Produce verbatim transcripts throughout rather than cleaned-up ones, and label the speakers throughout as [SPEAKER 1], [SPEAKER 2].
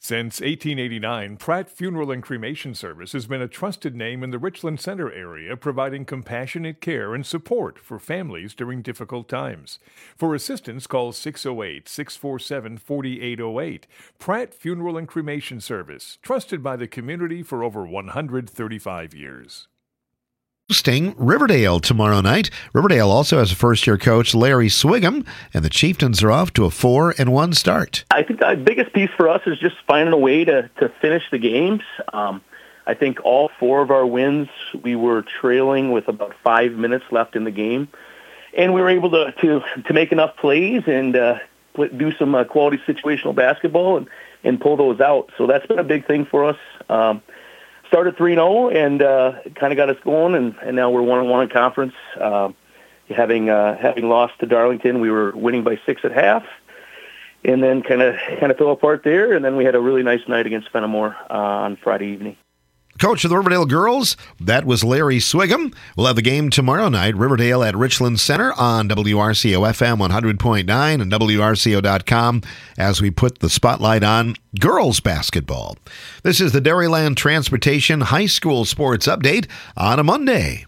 [SPEAKER 1] Since eighteen eighty-nine, Pratt Funeral and Cremation Service has been a trusted name in the Richland Center area, providing compassionate care and support for families during difficult times. For assistance, call six oh eight, six four seven, four eight oh eight. Pratt Funeral and Cremation Service, trusted by the community for over one hundred thirty-five years.
[SPEAKER 2] Hosting Riverdale tomorrow night. Riverdale also has a first-year coach, Larry Swigum, and the Chieftains are off to a four and one start.
[SPEAKER 3] I think the biggest piece for us is just finding a way to, to finish the games. Um, I think all four of our wins, we were trailing with about five minutes left in the game, and we were able to to, to make enough plays and uh, do some uh, quality situational basketball and, and pull those out. So that's been a big thing for us. Um, Started three and oh and uh, kind of got us going, and, and now we're one and one in conference. Uh, having uh, having lost to Darlington, we were winning by six at half, and then kind of kind of fell apart there. And then we had a really nice night against Fenimore uh, on Friday evening.
[SPEAKER 2] Coach of the Riverdale girls, that was Larry Swigum. We'll have the game tomorrow night, Riverdale at Richland Center on W R C O F M one hundred point nine and W R C O dot com as we put the spotlight on girls basketball. This is the Dairyland Transportation High School Sports Update on a Monday.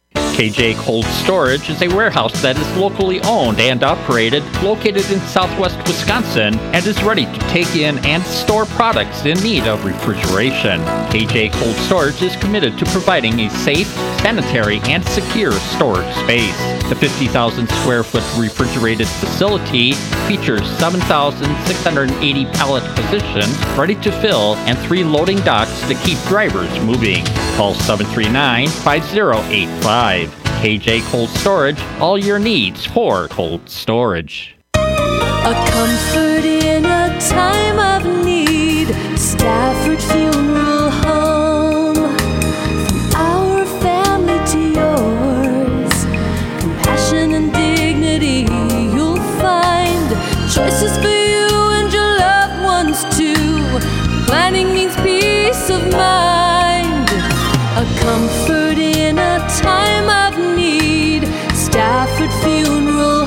[SPEAKER 4] K J Cold Storage is a warehouse that is locally owned and operated, located in southwest Wisconsin, and is ready to take in and store products in need of refrigeration. K J Cold Storage is committed to providing a safe, sanitary, and secure storage space. The fifty thousand square foot refrigerated facility features seven thousand six hundred eighty pallet positions ready to fill and three loading docks to keep drivers moving. Call seven three nine, five oh eight five. K J Cold Storage, all your needs for cold storage.
[SPEAKER 5] A comfort in a time of need. Stafford Funeral Home. From our family to yours. Compassion and dignity you'll find. Choices for you and your loved ones too. Planning means peace of mind. A comfort in a time of need. Stafford Funeral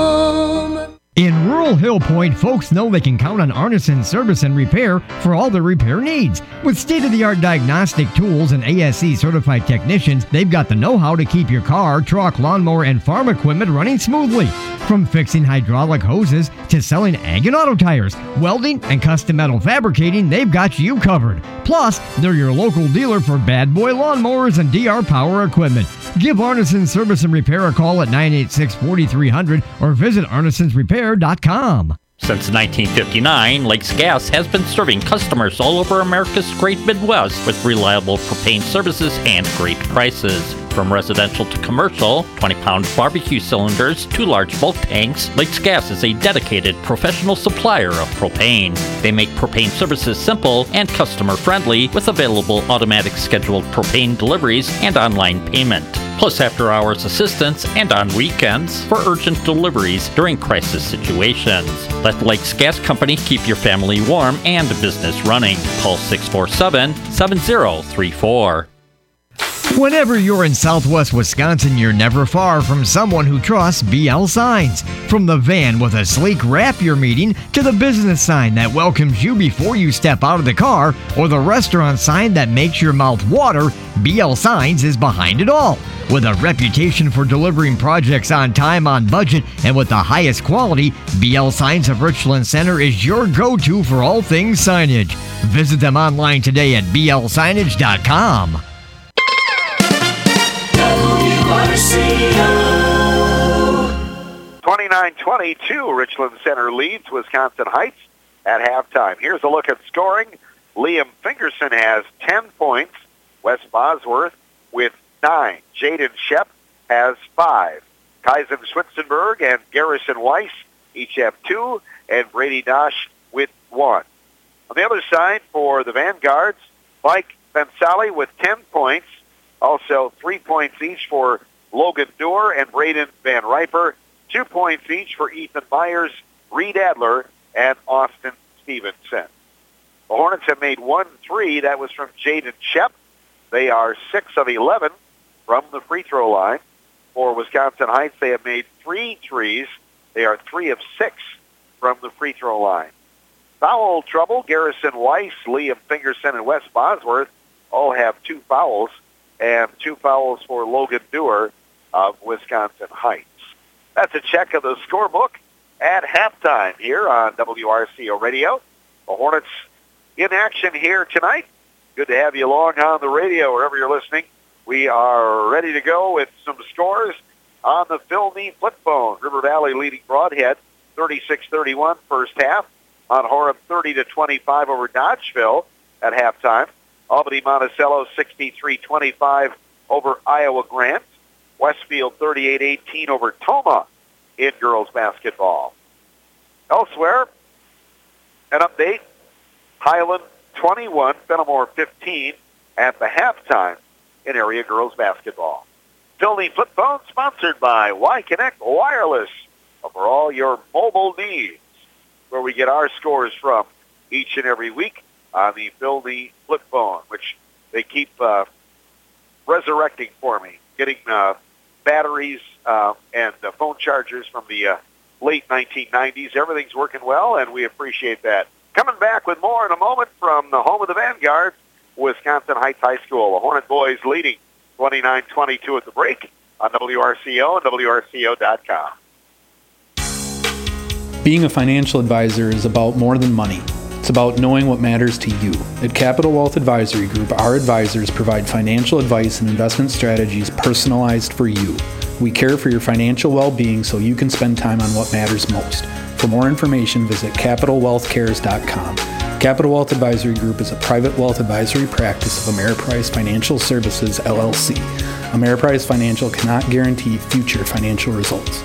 [SPEAKER 5] Home.
[SPEAKER 6] In rural Hill Point, folks know they can count on Arneson Service and Repair for all their repair needs. With state-of-the-art diagnostic tools and A S C-certified technicians, they've got the know-how to keep your car, truck, lawnmower, and farm equipment running smoothly. From fixing hydraulic hoses to selling ag and auto tires, welding, and custom metal fabricating, they've got you covered. Plus, they're your local dealer for Bad Boy lawnmowers and D R Power equipment. Give Arneson Service and Repair a call at nine eight six, four three zero zero or visit arnesons repair dot com.
[SPEAKER 4] Since nineteen fifty-nine, Lakes Gas has been serving customers all over America's great Midwest with reliable propane services and great prices. From residential to commercial, twenty pound barbecue cylinders to large bulk tanks, Lakes Gas is a dedicated professional supplier of propane. They make propane services simple and customer-friendly with available automatic scheduled propane deliveries and online payment. Plus after-hours assistance and on weekends for urgent deliveries during crisis situations. Let Lakes Gas Company keep your family warm and business running. Call six four seven, seven zero three four.
[SPEAKER 6] Whenever you're in southwest Wisconsin, you're never far from someone who trusts B L Signs. From the van with a sleek wrap you're meeting to the business sign that welcomes you before you step out of the car or the restaurant sign that makes your mouth water, B L Signs is behind it all. With a reputation for delivering projects on time, on budget, and with the highest quality, B L Signs of Richland Center is your go-to for all things signage. Visit them online today at b l signage dot com.
[SPEAKER 7] twenty-nine twenty-two, Richland Center leads Wisconsin Heights at halftime. Here's a look at scoring. Liam Fingerson has ten points. Wes Bosworth with nine. Jaden Shep has five. Tyson Schwitzenberg and Garrison Weiss each have two, and Brady Dosh with one. On the other side, for the Vanguards, Mike Bensali with ten points. Also, three points each for Logan Doerr and Braden Van Riper. Two points each for Ethan Myers, Reed Adler, and Austin Stevenson. The Hornets have made one three. That was from Jaden Shep. They are six of eleven from the free throw line. For Wisconsin Heights, they have made three threes. They are three of six from the free throw line. Foul trouble, Garrison Weiss, Liam Fingerson, and Wes Bosworth all have two fouls, and two fouls for Logan Dewar of Wisconsin Heights. That's a check of the scorebook at halftime here on W R C O Radio. The Hornets in action here tonight. Good to have you along on the radio wherever you're listening. We are ready to go with some scores on the Phil Knee flip phone. River Valley leading Broadhead thirty-six thirty-one first half. Mount Horeb thirty to twenty-five over Dodgeville at halftime. Albany Monticello sixty-three twenty-five over Iowa Grant. Westfield thirty-eight eighteen over Toma in girls basketball. Elsewhere, an update. Highland twenty-one, Fenimore fifteen at the halftime in area girls basketball. Phil Knee flip phone sponsored by Y-Connect Wireless for all your mobile needs, where we get our scores from each and every week on the Phil Knee flip phone, which they keep uh, resurrecting for me, getting uh, batteries uh, and uh, phone chargers from the uh, late nineteen nineties. Everything's working well, and we appreciate that. Coming back with more in a moment from the home of the Vanguard, Wisconsin Heights High School. The Hornet boys leading twenty-nine twenty-two at the break on W R C O and W R C O dot com.
[SPEAKER 8] Being a financial advisor is about more than money. It's about knowing what matters to you. At Capital Wealth Advisory Group, our advisors provide financial advice and investment strategies personalized for you. We care for your financial well-being so you can spend time on what matters most. For more information, visit capital wealth cares dot com. Capital Wealth Advisory Group is a private wealth advisory practice of Ameriprise Financial Services, L L C. Ameriprise Financial cannot guarantee future financial results.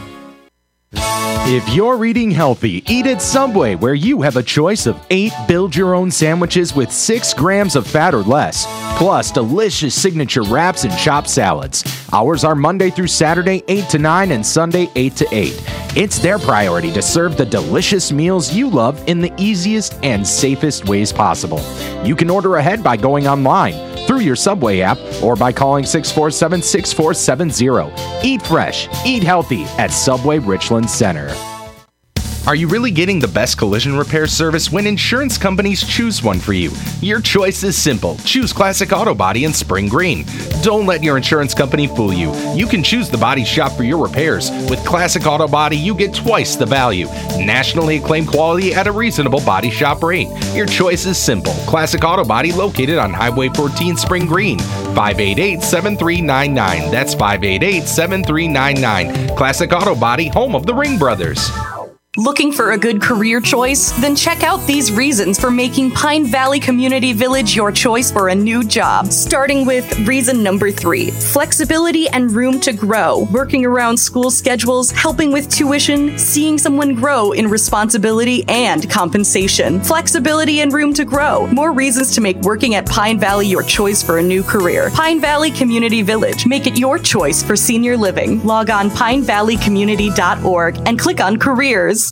[SPEAKER 9] If you're eating healthy, eat at Subway, where you have a choice of eight build-your-own sandwiches with six grams of fat or less, plus delicious signature wraps and chopped salads. Hours are Monday through Saturday, eight to nine, and Sunday, eight to eight. It's their priority to serve the delicious meals you love in the easiest and safest ways possible. You can order ahead by going online, through your Subway app, or by calling six four seven, six four seven zero. Eat fresh, eat healthy at Subway Richland Center.
[SPEAKER 10] Are you really getting the best collision repair service when insurance companies choose one for you? Your choice is simple. Choose Classic Auto Body in Spring Green. Don't let your insurance company fool you. You can choose the body shop for your repairs. With Classic Auto Body, you get twice the value. Nationally acclaimed quality at a reasonable body shop rate. Your choice is simple. Classic Auto Body located on Highway fourteen Spring Green. five eight eight, seven three nine nine. That's five eight eight, seven three nine nine. Classic Auto Body, home of the Ring Brothers.
[SPEAKER 11] Looking for a good career choice? Then check out these reasons for making Pine Valley Community Village your choice for a new job. Starting with reason number three, flexibility and room to grow. Working around school schedules, helping with tuition, seeing someone grow in responsibility and compensation. Flexibility and room to grow. More reasons to make working at Pine Valley your choice for a new career. Pine Valley Community Village. Make it your choice for senior living. Log on pine valley community dot org and click on careers.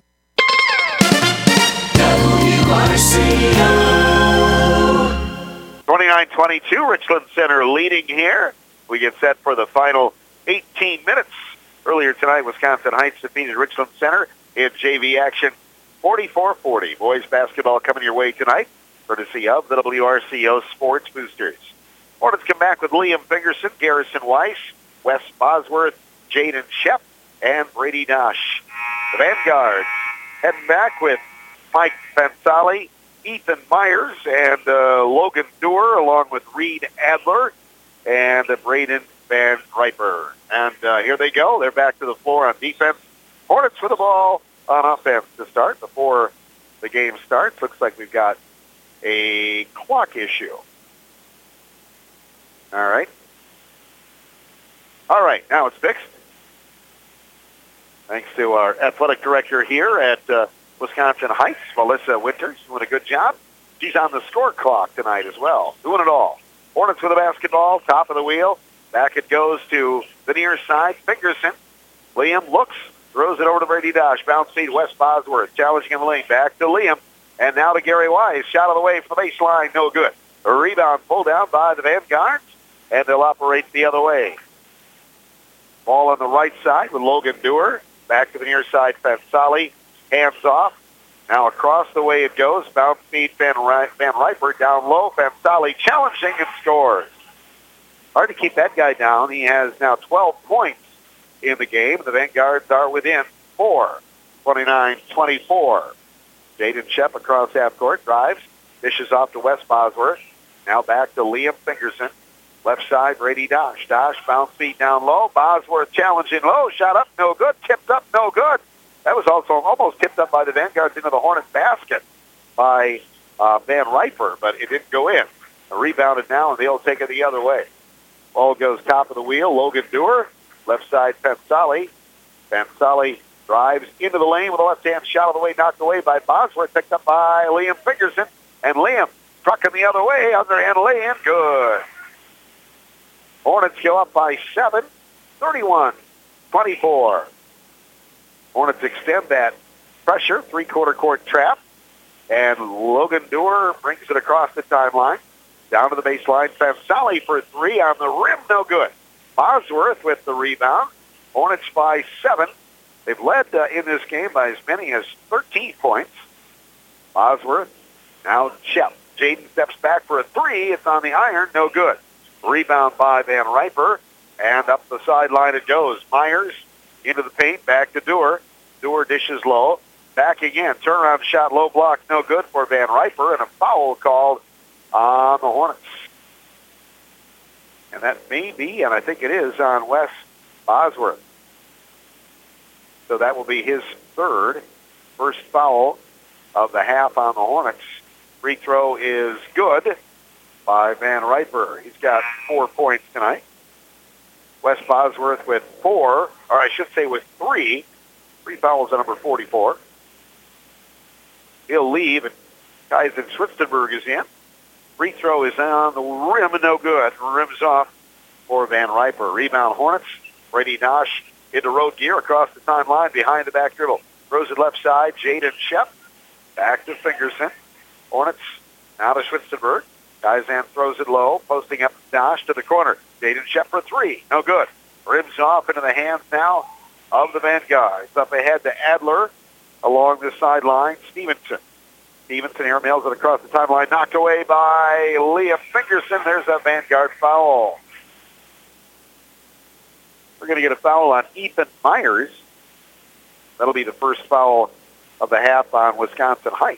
[SPEAKER 7] twenty-nine twenty-two, Richland Center leading here. We get set for the final eighteen minutes. Earlier tonight, Wisconsin Heights defeated Richland Center in J V action forty-four forty. Boys basketball coming your way tonight, courtesy of the W R C O Sports Boosters. Hornets come back with Liam Fingerson, Garrison Weiss, Wes Bosworth, Jaden Shep, and Brady Dosh. The Vanguard heading back with Mike Fensali, Ethan Myers, and uh, Logan Dewar, along with Reed Adler and uh, Braden Van Riper. And uh, here they go. They're back to the floor on defense. Hornets with the ball on offense to start before the game starts. Looks like we've got a clock issue. All right. All right, now it's fixed. Thanks to our athletic director here at uh, Wisconsin Heights, Melissa Winters, doing a good job. She's on the score clock tonight as well, doing it all. Hornets with the basketball, top of the wheel. Back it goes to the near side, Fingerson. Liam looks, throws it over to Brady Dosh. Bounce feed, Wes Bosworth, challenging in the lane. Back to Liam, and now to Gary Wise. Shot of the way from the baseline, no good. A rebound pulled down by the Vanguards, and they'll operate the other way. Ball on the right side with Logan Dewar. Back to the near side, Fensali. Hands off Now across the way it goes. Bounce feed Van, Van Riper down low. Fansali challenging and scores. Hard to keep that guy down. He has now twelve points in the game. The Vanguards are within four. twenty-nine twenty-four. Jaden Shep across half court. Drives. Dishes off to Wes Bosworth. Now back to Liam Fingerson. Left side, Brady Dosh. Dosh bounce feet down low. Bosworth challenging low. Shot up, no good. Tipped up, no good. That was also almost tipped up by the Vanguards into the Hornets basket by uh, Van Riper, but it didn't go in. Rebounded now, and they'll take it the other way. Ball goes top of the wheel. Logan Dewar. Left side, Fansali. Fansali drives into the lane with a left-hand shot of the way, knocked away by Bosworth, picked up by Liam Fingerson. And Liam struck him the other way. Underhand lay-in. Good. Hornets go up by seven. thirty-one twenty-four. Hornets extend that pressure. Three-quarter court trap. And Logan Dewar brings it across the timeline. Down to the baseline. Fansali for three on the rim. No good. Bosworth with the rebound. Hornets by seven. They've led uh, in this game by as many as thirteen points. Bosworth. Now Shep. Jaden steps back for a three. It's on the iron. No good. Rebound by Van Riper. And up the sideline it goes. Myers into the paint. Back to Dewar. Dewar dishes low. Back again. Turnaround shot. Low block. No good for Van Riper. And a foul called on the Hornets. And that may be, and I think it is, on Wes Bosworth. So that will be his third. First foul of the half on the Hornets. Free throw is good by Van Riper. He's got four points tonight. Wes Bosworth with four, or I should say with three. Three fouls at number forty-four. He'll leave, and Kaizen Schwitzenberg is in. Free throw is on the rim and no good. Rims off for Van Riper. Rebound Hornets. Brady Dosh into road gear across the timeline behind the back dribble. Throws it left side. Jaden Shep. Back to Fingerson. Hornets now to Schwitzenberg. Kaizen throws it low. Posting up Dosh to the corner. Jaden Shep for three. No good. Rims off into the hands now of the Vanguards. Up ahead to Adler along the sideline. Stevenson. Stevenson here mails it across the timeline. Knocked away by Liam Fingerson. There's a Vanguard foul. We're going to get a foul on Ethan Myers. That'll be the first foul of the half on Wisconsin Heights.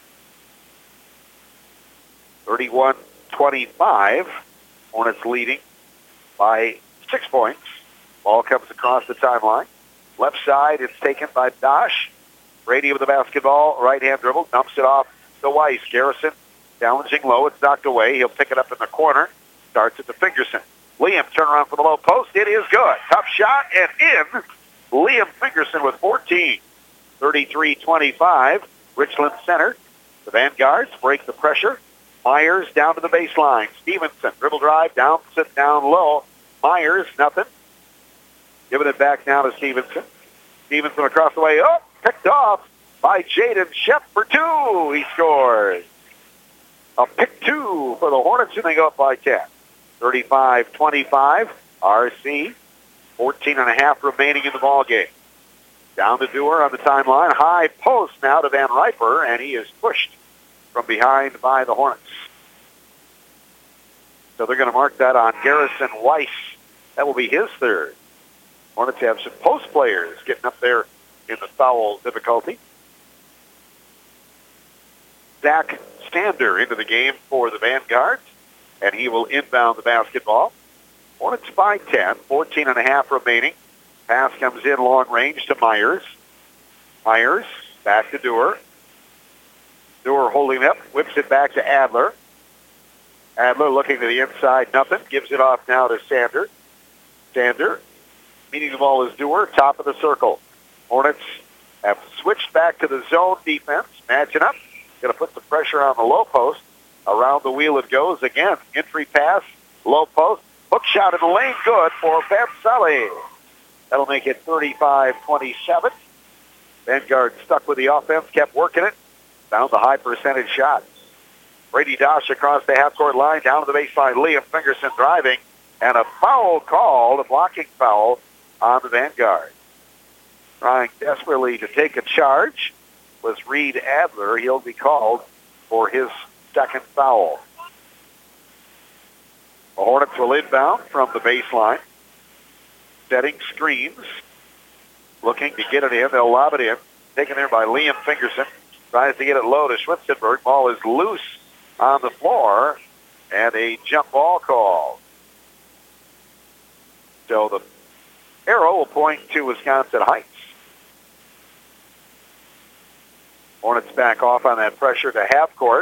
[SPEAKER 7] thirty-one twenty-five. Hornets leading by six points. Ball comes across the timeline. Left side, it's taken by Dosh. Brady with the basketball, right-hand dribble, dumps it off to Weiss. Garrison challenging low. It's knocked away. He'll pick it up in the corner. Starts it to Fingerson. Liam, turn around for the low post. It is good. Tough shot and in. Liam Fingerson with fourteen. thirty-three twenty-five. Richland Center. The Vanguards break the pressure. Myers down to the baseline. Stevenson, dribble drive, down, sit down low. Myers, nothing. Giving it back now to Stevenson. Stevenson across the way. Oh, picked off by Jaden Shep for two. He scores. A pick two for the Hornets, and they go up by ten. thirty-five twenty-five. R C. fourteen and a half remaining in the ball game. Down to Dewar on the timeline. High post now to Van Riper, and he is pushed from behind by the Hornets. So they're going to mark that on Garrison Weiss. That will be his third. Hornets have some post players getting up there in the foul difficulty. Zach Stander into the game for the Vanguards, and he will inbound the basketball. Hornets by ten, fourteen and a half remaining. Pass comes in long range to Myers. Myers back to Dewar. Dewar holding up, whips it back to Adler. Adler looking to the inside, nothing. Gives it off now to Sander. Sander, meeting the ball is Dewar, top of the circle. Hornets have switched back to the zone defense, matching up. Going to put the pressure on the low post. Around the wheel it goes again. Entry pass, low post. Hook shot in the lane, good for Fansali. That'll make it thirty-five twenty-seven. Vanguard stuck with the offense, kept working it. Found the high percentage shot. Brady Dosh across the half-court line, down to the baseline. Liam Fingerson driving, and a foul called, a blocking foul on the Vanguard. Trying desperately to take a charge. was Reed Adler. He'll be called for his second foul. The Hornets will inbound from the baseline. Setting screens. Looking to get it in. They'll lob it in. Taken there by Liam Fingerson. Tries to get it low to Schwitzenberg. Ball is loose on the floor. And a jump ball call. So the arrow will point to Wisconsin Heights. Hornets back off on that pressure to half court.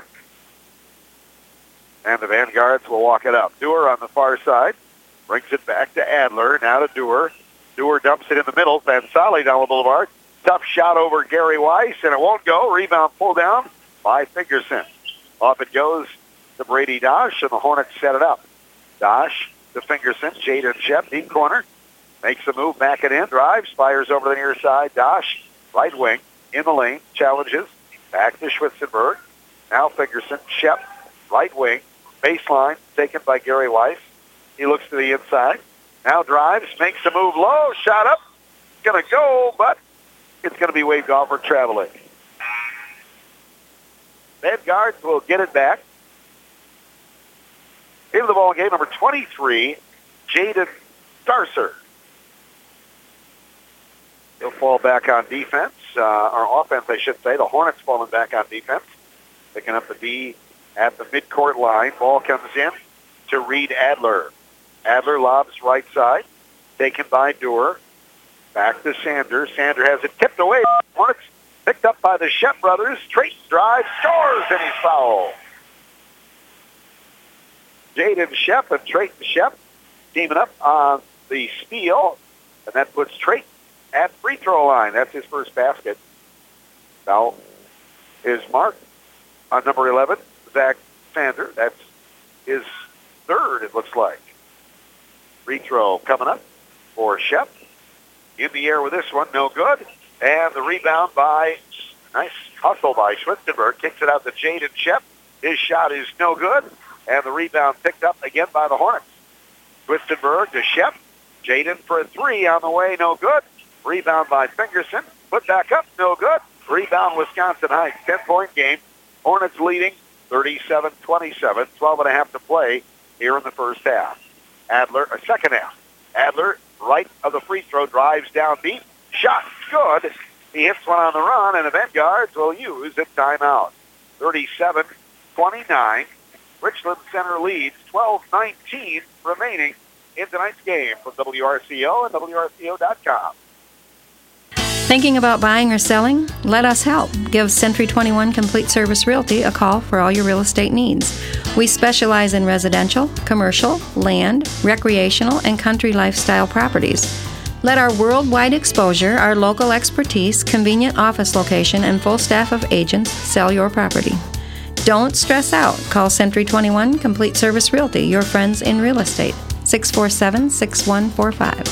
[SPEAKER 7] And the Vanguards will walk it up. Dewar on the far side. Brings it back to Adler. Now to Dewar. Dewar dumps it in the middle. Vansali down the boulevard. Tough shot over Gary Weiss, and it won't go. Rebound pulled down by Fingerson. Off it goes to Brady Dosh, and the Hornets set it up. Dosh to Fingerson. Jaden Shep, deep corner. Makes the move, back it in. Drives, fires over the near side. Dosh, right wing, in the lane. Challenges. Back to Schwitzenberg. Now Fingerson. Shep, right wing. Baseline, taken by Gary Weiss. He looks to the inside. Now drives, makes a move low. Shot up. Going to go, but it's going to be waved off for traveling. Vanguards will get it back. Into the ball game, number twenty-three, Jaden Starcer. He'll fall back on defense, uh, or offense, I should say. The Hornets falling back on defense. Picking up the D at the midcourt line. Ball comes in to Reed Adler. Adler lobs right side. Taken by Dewar. Back to Sanders. Sanders has it tipped away. Hornets picked up by the Shep brothers. Trayton drives, scores, and he's fouled. Jaden Shep and Trayton Shep teaming up on the steal, and that puts Trayton at free throw line. That's his first basket. Foul is marked on number eleven, Zach Sander. That's his third, it looks like. Free throw coming up for Shep. In the air with this one, no good. And the rebound by, nice hustle by Schwitzenberg. Kicks it out to Jaden Shep. His shot is no good. And the rebound picked up again by the Hornets. Schwitzenberg to Shep. Jaden for a three on the way, no good. Rebound by Fingerson. Put back up, no good. Rebound Wisconsin Heights. ten-point game. Hornets leading thirty-seven twenty-seven. twelve and a half to play here in the first half. Adler, a second half. Adler, right of the free throw, drives down deep. Shot good. He hits one on the run, and the Vanguards will use a timeout. thirty-seven twenty-nine. Richland Center leads. twelve nineteen remaining in tonight's game from W R C O and W R C O dot com.
[SPEAKER 12] Thinking about buying or selling? Let us help. Give Century twenty-one Complete Service Realty a call for all your real estate needs. We specialize in residential, commercial, land, recreational, and country lifestyle properties. Let our worldwide exposure, our local expertise, convenient office location, and full staff of agents sell your property. Don't stress out. Call Century twenty-one Complete Service Realty, your friends in real estate. six four seven, six one four five.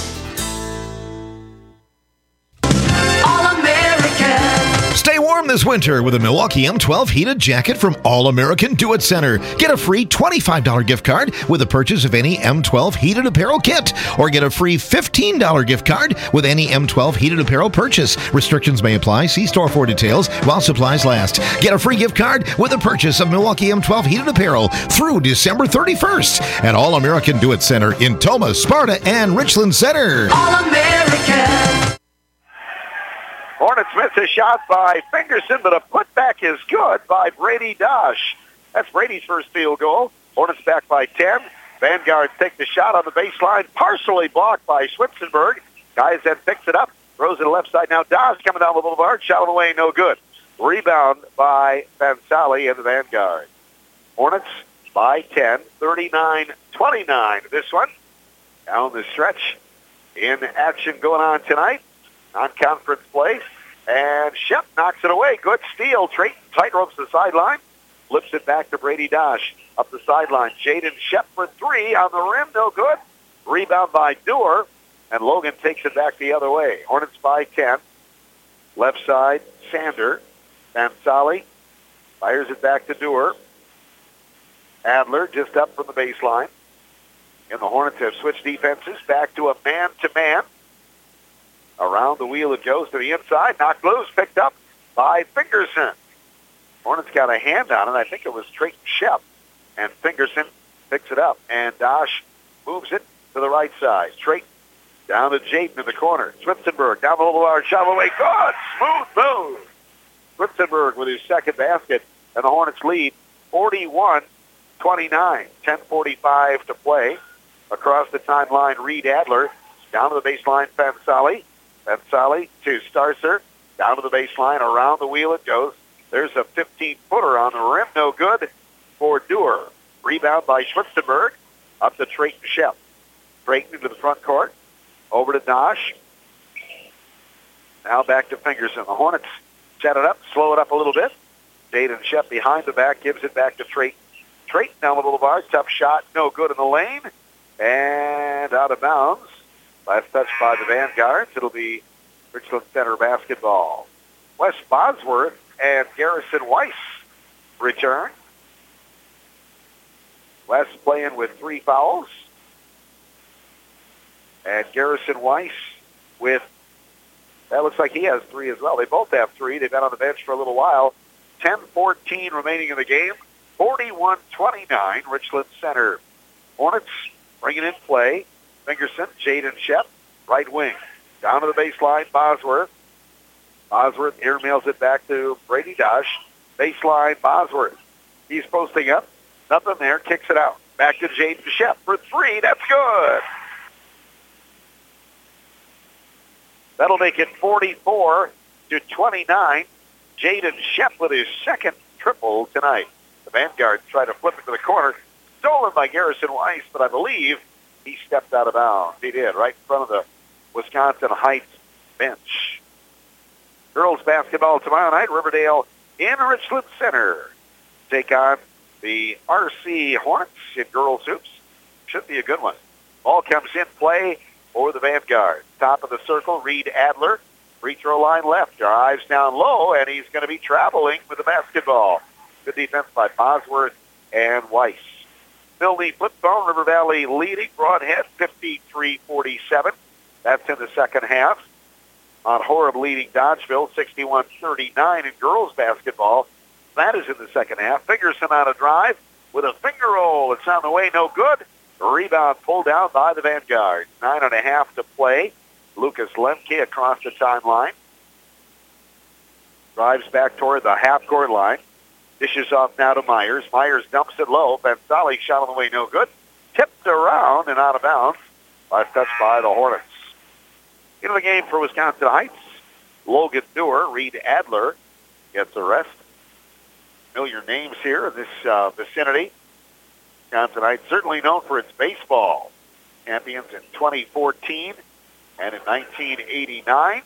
[SPEAKER 2] Stay warm this winter with a Milwaukee M twelve heated jacket from All American Do It Center. Get a free twenty-five dollars gift card with a purchase of any M twelve heated apparel kit, or get a free fifteen dollars gift card with any M twelve heated apparel purchase. Restrictions may apply. See store for details while supplies last. Get a free gift card with a purchase of Milwaukee M twelve heated apparel through December thirty-first at All American Do It Center in Tomah, Sparta, and Richland Center.
[SPEAKER 5] All American.
[SPEAKER 7] Hornets miss a shot by Fingerson, but a putback is good by Brady Dosh. That's Brady's first field goal. Hornets back by ten. Vanguards take the shot on the baseline, partially blocked by Schwitzenberg. Guys then picks it up, throws it to the left side. Now Dosh coming down the boulevard, shot on the way, no good. Rebound by Vansali and the Vanguard. Hornets by ten, thirty-nine twenty-nine. This one down the stretch in action going on tonight. Non-conference play. And Shep knocks it away. Good steal. Trayton tightropes the sideline. Flips it back to Brady Dosh. Up the sideline. Jaden Shep for three. On the rim. No good. Rebound by Dewar. And Logan takes it back the other way. Hornets by ten. Left side. Sander. Vansali fires it back to Dewar. Adler just up from the baseline. And the Hornets have switched defenses back to a man-to-man. Around the wheel it goes to the inside. Knocked loose. Picked up by Fingerson. Hornets got a hand on it. I think it was Trayton Shep. And Fingerson picks it up. And Dosh moves it to the right side. Trayton down to Jayden in the corner. Swiftenberg down the little arch, shot away. Good! Smooth move! Swiftenberg with his second basket. And the Hornets lead forty-one twenty-nine. ten forty-five to play. Across the timeline, Reed Adler. Down to the baseline, Fansali. Fansali to Starcer. Down to the baseline, around the wheel it goes. There's a fifteen-footer on the rim. No good for Dewar. Rebound by Schwitzenberg. Up to Trayton Shep. Trayton into the front court. Over to Dosh. Now back to Fingerson. The Hornets set it up, slow it up a little bit. Jayden Shep behind the back, gives it back to Trayton. Trayton down the boulevard. Tough shot. No good in the lane. And out of bounds. Last touch by the Vanguards. It'll be Richland Center basketball. Wes Bosworth and Garrison Weiss return. Wes playing with three fouls. And Garrison Weiss with, that looks like he has three as well. They both have three. They've been on the bench for a little while. ten fourteen remaining in the game. forty-one twenty-nine, Richland Center. Hornets bringing in play. Fingerson, Jayden Shep, right wing. Down to the baseline, Bosworth. Bosworth airmails it back to Brady Dosh. Baseline, Bosworth. He's posting up. Nothing there. Kicks it out. Back to Jayden Shep for three. That's good. That'll make it forty-four to twenty-nine. Jayden Shep with his second triple tonight. The Vanguard try to flip it to the corner. Stolen by Garrison Weiss, but I believe he stepped out of bounds. He did, right in front of the Wisconsin Heights bench. Girls basketball tomorrow night. Riverdale in Richland Center. Take on the R C Hornets in girls hoops. Should be a good one. Ball comes in play for the Vanguard. Top of the circle, Reed Adler. Free throw line left. Drives down low, and he's going to be traveling with the basketball. Good defense by Bosworth and Weiss. Milne flip phone, River Valley leading. Broadhead fifty-three forty-seven. That's in the second half. On Horeb leading Dodgeville sixty-one thirty-nine in girls basketball. That is in the second half. Fingerson on a drive with a finger roll. It's on the way, no good. Rebound pulled down by the Vanguard. Nine and a half to play. Lucas Lemke across the timeline. Drives back toward the half-court line. Dishes off now to Myers. Myers dumps it low. Fansali shot on the way, no good. Tipped around and out of bounds. Last touch by the Hornets. Into the game for Wisconsin Heights. Logan Dewar, Reed Adler gets a rest. Familiar names here in this uh, vicinity. Wisconsin Heights certainly known for its baseball. Champions in twenty fourteen and in nineteen eighty-nine.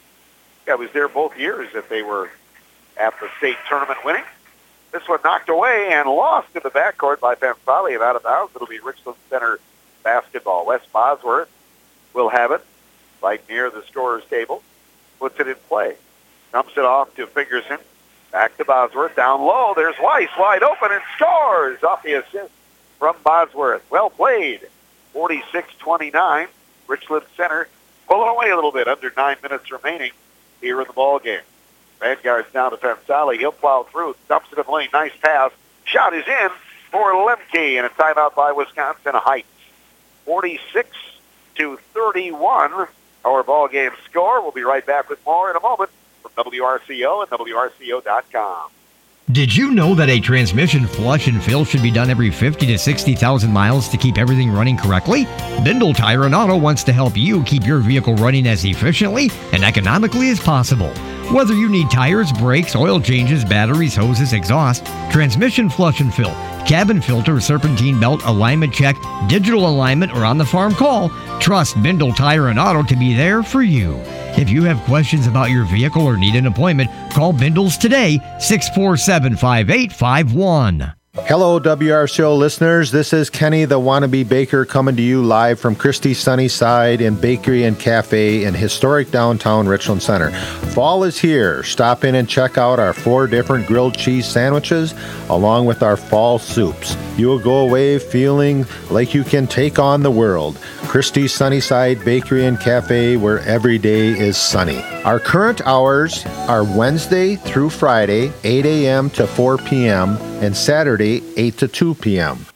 [SPEAKER 7] I was there both years that they were at the state tournament winning. This one knocked away and lost in the backcourt by Fansali and out of bounds. It'll be Richland Center basketball. Wes Bosworth will have it right near the scorer's table. Puts it in play. Dumps it off to Fingerson. Back to Bosworth. Down low. There's Weiss wide open and scores off the assist from Bosworth. Well played. forty-six twenty-nine. Richland Center pulling away a little bit. Under nine minutes remaining here in the ball game. Vanguard's down to Fansali. He'll plow through. Dumps it in the lane. Nice pass. Shot is in for Lemke, and a timeout by Wisconsin Heights. forty-six to thirty-one. Our ball game score. We'll be right back with more in a moment from W R C O and W R C O dot com.
[SPEAKER 6] Did you know that a transmission flush and fill should be done every fifty to sixty thousand miles to keep everything running correctly? Bindle Tire and Auto wants to help you keep your vehicle running as efficiently and economically as possible. Whether you need tires, brakes, oil changes, batteries, hoses, exhaust, transmission flush and fill, cabin filter, serpentine belt, alignment check, digital alignment, or on-the-farm call, trust Bindle Tire and Auto to be there for you. If you have questions about your vehicle or need an appointment, call Bindles today, six four seven, five eight five one.
[SPEAKER 13] Hello, W R C O listeners. This is Kenny the Wannabe Baker coming to you live from Christie's Sunnyside and Bakery and Cafe in historic downtown Richland Center. Fall is here. Stop in and check out our four different grilled cheese sandwiches along with our fall soups. You will go away feeling like you can take on the world. Christie's Sunnyside Bakery and Cafe, where every day is sunny. Our current hours are Wednesday through Friday, eight a.m. to four p.m., and Saturday, eight to two p.m.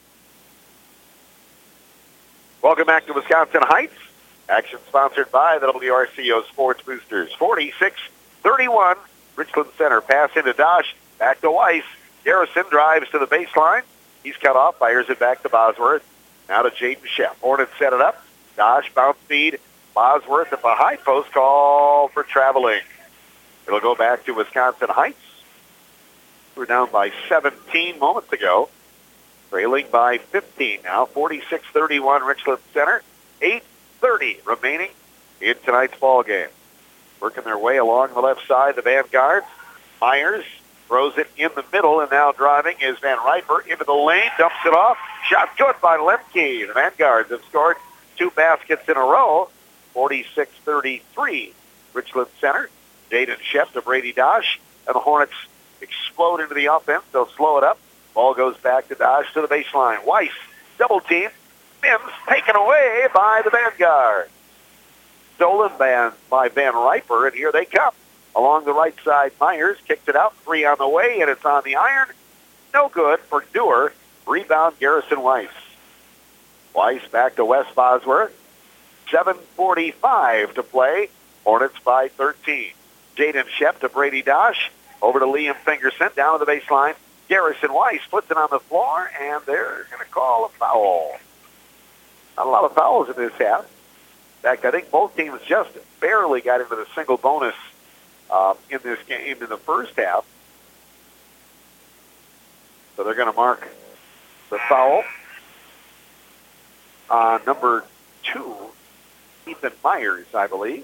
[SPEAKER 7] Welcome back to Wisconsin Heights. Action sponsored by the W R C O Sports Boosters. forty-six thirty-one, Richland Center. Pass into Dosh, back to Weiss. Garrison drives to the baseline. He's cut off, fires it back to Bosworth. Now to Jaden Shep. Hornets set it up. Dosh, bounce feed. Bosworth at the high post, call for traveling. It'll go back to Wisconsin Heights. We're down by seventeen moments ago. Trailing by fifteen now. forty-six thirty-one Richland Center. eight thirty remaining in tonight's ball game. Working their way along the left side, the Vanguards. Myers throws it in the middle, and now driving is Van Riper into the lane, dumps it off. Shot good by Lemke. The Vanguards have scored two baskets in a row. forty-six thirty-three Richland Center. Jaden Shep to Brady Dosh, and the Hornets explode into the offense. They'll slow it up. Ball goes back to Dosh to the baseline. Weiss, double team. Mims taken away by the Vanguard. Stolen by, by Van Riper, and here they come. Along the right side, Myers kicks it out. Three on the way, and it's on the iron. No good for Dewar. Rebound, Garrison Weiss. Weiss back to West Bosworth. seven forty-five to play. Hornets by thirteen. Jaden Shep to Brady Dosh. Over to Liam Fingerson, down to the baseline. Garrison Weiss puts it on the floor, and they're going to call a foul. Not a lot of fouls in this half. In fact, I think both teams just barely got into the single bonus uh, in this game in the first half. So they're going to mark the foul on number two, Ethan Myers, I believe.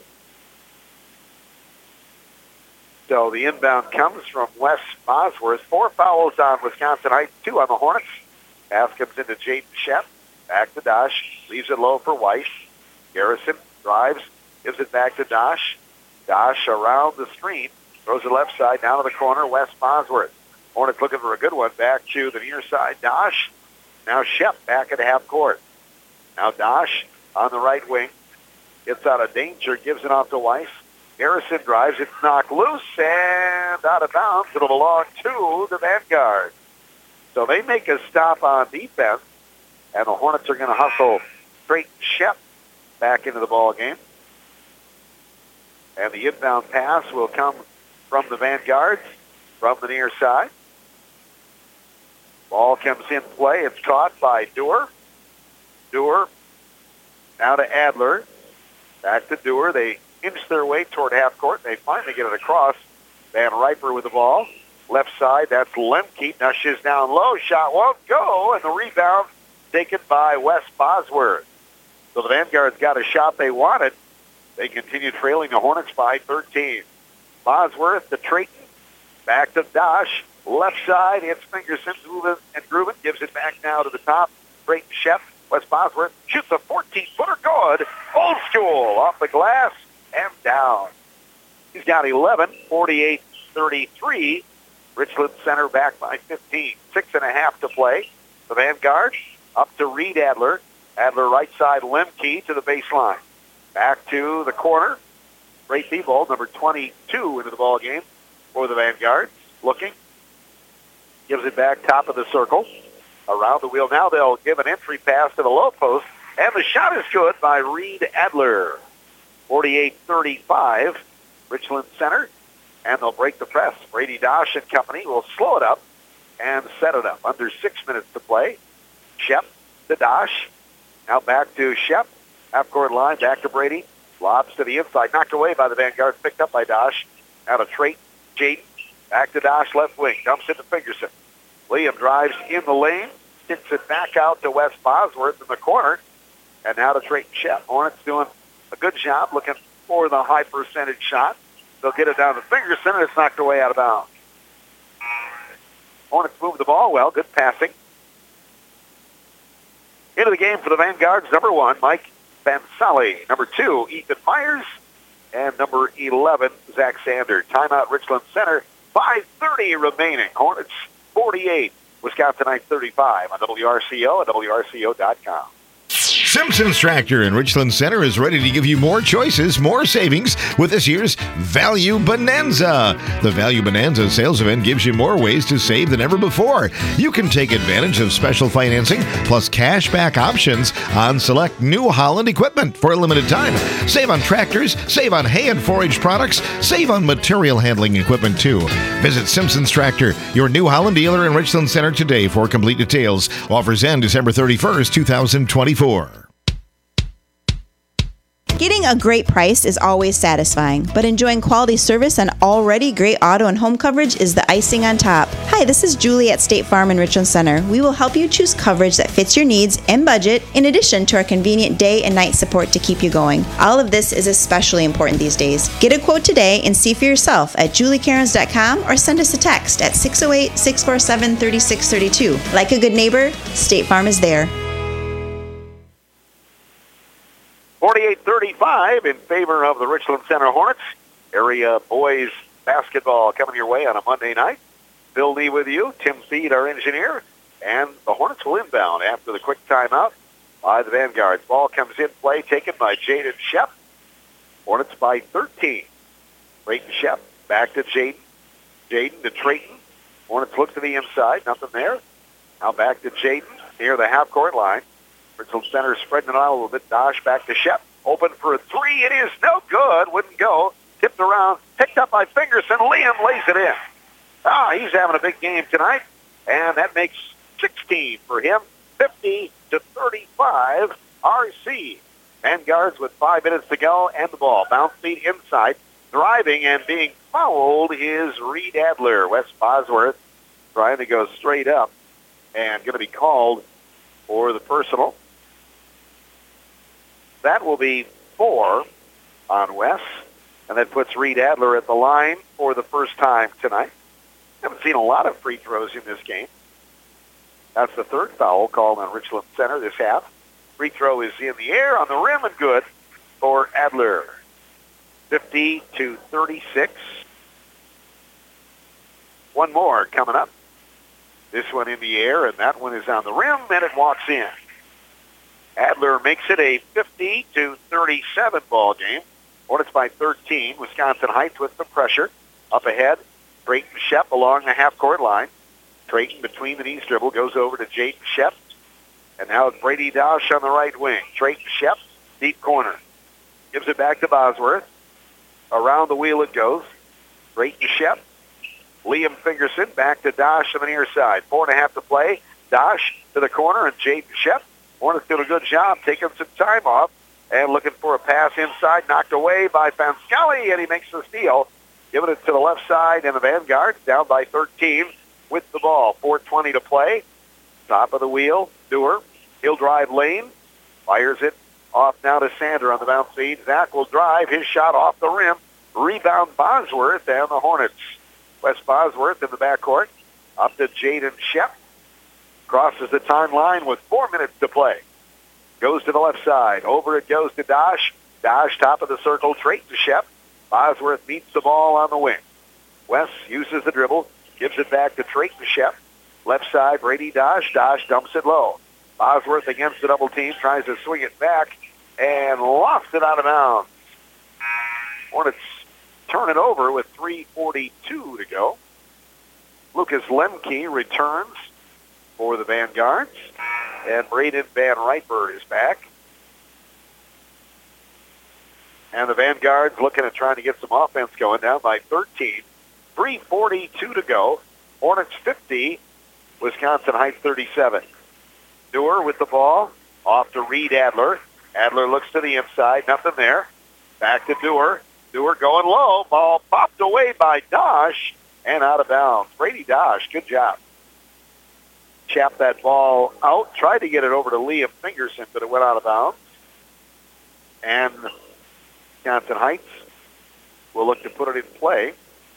[SPEAKER 7] So the inbound comes from West Bosworth. Four fouls on Wisconsin Heights, two on the Hornets. Pass comes into Jaden Shep. Back to Dosh. Leaves it low for Weiss. Garrison drives. Gives it back to Dosh. Dosh around the screen. Throws it left side down to the corner. West Bosworth. Hornets looking for a good one. Back to the near side. Dosh. Now Shep back at half court. Now Dosh on the right wing. Gets out of danger. Gives it off to Weiss. Garrison drives. It's knocked loose and out of bounds. It'll belong to the Vanguard. So they make a stop on defense, and the Hornets are going to hustle straight Shep back into the ball game. And the inbound pass will come from the Vanguards from the near side. Ball comes in play. It's caught by Dewar. Dewar now to Adler. Back to Dewar. They inch their way toward half court. They finally get it across. Van Riper with the ball. Left side, that's Lemke. Nushes down low. Shot won't go, and the rebound taken by West Bosworth. So the Vanguard's got a shot they wanted. They continue trailing the Hornets by thirteen. Bosworth to Trayton. Back to Dosh. Left side, it's Fingerson. And Grubin gives it back now to the top. Trayton Shep. West Bosworth shoots a fourteen-footer good. Old school off the glass and down. He's got eleven, forty-eight thirty-three. Richland Center back by fifteen. Six and a half to play. The Vanguard up to Reed Adler. Adler right side, Lemke to the baseline. Back to the corner. Ray Thibault, number twenty-two into the ball game for the Vanguard. Looking. Gives it back top of the circle. Around the wheel. Now they'll give an entry pass to the low post. And the shot is good by Reed Adler. forty-eight thirty-five. Richland Center. And they'll break the press. Brady Dosh and company will slow it up and set it up. Under six minutes to play. Shep to Dosh. Now back to Shep. Half-court line. Back to Brady. Lobs to the inside. Knocked away by the Vanguard. Picked up by Dosh. Now to Trayton. Jaden. Back to Dosh. Left wing. Dumps it to Fingerson. Liam drives in the lane. Kicks it back out to West Bosworth in the corner. And now to Trayton Shep. Hornets doing a good job looking for the high percentage shot. They'll get it down to Fingerson, and it's knocked away out of bounds. Hornets move the ball well. Good passing. Into the game for the Vanguards, number one, Mike Bansali. Number two, Ethan Myers. And number eleven, Zach Sander. Timeout, Richland Center. five thirty remaining. Hornets forty-eight. Wisconsin I thirty-five on W R C O and W R C O dot com.
[SPEAKER 2] Simpson's Tractor in Richland Center is ready to give you more choices, more savings with this year's Value Bonanza. The Value Bonanza sales event gives you more ways to save than ever before. You can take advantage of special financing plus cash back options on select New Holland equipment for a limited time. Save on tractors, save on hay and forage products, save on material handling equipment too. Visit Simpson's Tractor, your New Holland dealer in Richland Center today for complete details. Offers end December thirty-first, twenty twenty-four.
[SPEAKER 14] Getting a great price is always satisfying, but enjoying quality service and already great auto and home coverage is the icing on top. Hi, this is Julie at State Farm in Richland Center. We will help you choose coverage that fits your needs and budget, in addition to our convenient day and night support to keep you going. All of this is especially important these days. Get a quote today and see for yourself at julie cairns dot com or send us a text at six oh eight, six four seven, three six three two. Like a good neighbor, State Farm is there.
[SPEAKER 7] forty-eight thirty-five in favor of the Richland Center Hornets. Area boys basketball coming your way on a Monday night. Bill Lee with you, Tim Feed, our engineer, and the Hornets will inbound after the quick timeout by the Vanguards. Ball comes in play, taken by Jaden Shep. Hornets by thirteen. Drayton Shep back to Jaden. Jaden to Drayton. Hornets look to the inside, nothing there. Now back to Jaden near the half-court line. Richland Center spreading it out a little bit. Dosh back to Shep. Open for a three. It is no good. Wouldn't go. Tipped around. Picked up by Fingerson. Liam lays it in. Ah, he's having a big game tonight. And that makes sixteen for him. fifty to thirty-five. R C. Vanguards with five minutes to go and the ball. Bounce feet inside. Driving and being fouled is Reed Adler. Wes Bosworth trying to go straight up and going to be called for the personal. That will be four on Wes, and that puts Reed Adler at the line for the first time tonight. Haven't seen a lot of free throws in this game. That's the third foul called on Richland Center this half. Free throw is in the air, on the rim, and good for Adler. fifty to thirty-six. One more coming up. This one in the air, and that one is on the rim, and it walks in. Adler makes it a fifty to thirty-seven ball game. Hornets by thirteen. Wisconsin Heights with some pressure. Up ahead, Drayton Shep along the half-court line. Drayton between the knees dribble goes over to Jaden Shep. And now it's Brady Dosh on the right wing. Drayton Shep, deep corner. Gives it back to Bosworth. Around the wheel it goes. Drayton Shep. Liam Fingerson back to Dosh on the near side. Four and a half to play. Dosh to the corner, and Jaden Shep. Hornets doing a good job taking some time off and looking for a pass inside. Knocked away by Fanscali, and he makes the steal. Giving it to the left side, and the Vanguards down by thirteen with the ball. four twenty to play. Top of the wheel, Dewar. He'll drive lane. Fires it off now to Sander on the bounce feed. Zach will drive his shot off the rim. Rebound Bosworth, and the Hornets. Wes Bosworth in the backcourt. Up to Jaden Shep. Crosses the timeline with four minutes to play. Goes to the left side. Over it goes to Dosh. Dosh top of the circle. Drayton to Shep. Bosworth meets the ball on the wing. Wes uses the dribble. Gives it back to Drayton Shep. Left side, Brady Dosh. Dosh dumps it low. Bosworth against the double team. Tries to swing it back and lofts it out of bounds. Hornets turn it over with three forty-two to go. Lucas Lemke returns for the Vanguards. And Braden Van Riper is back. And the Vanguards looking at trying to get some offense going, down by thirteen. three forty-two to go. Hornets fifty, Wisconsin Heights thirty-seven. Dewar with the ball, off to Reed Adler. Adler looks to the inside, nothing there. Back to Dewar. Dewar going low. Ball popped away by Dosh and out of bounds. Brady Dosh, good job. Chapped that ball out, tried to get it over to Liam Fingerson, but it went out of bounds. And Wisconsin Heights will look to put it in play.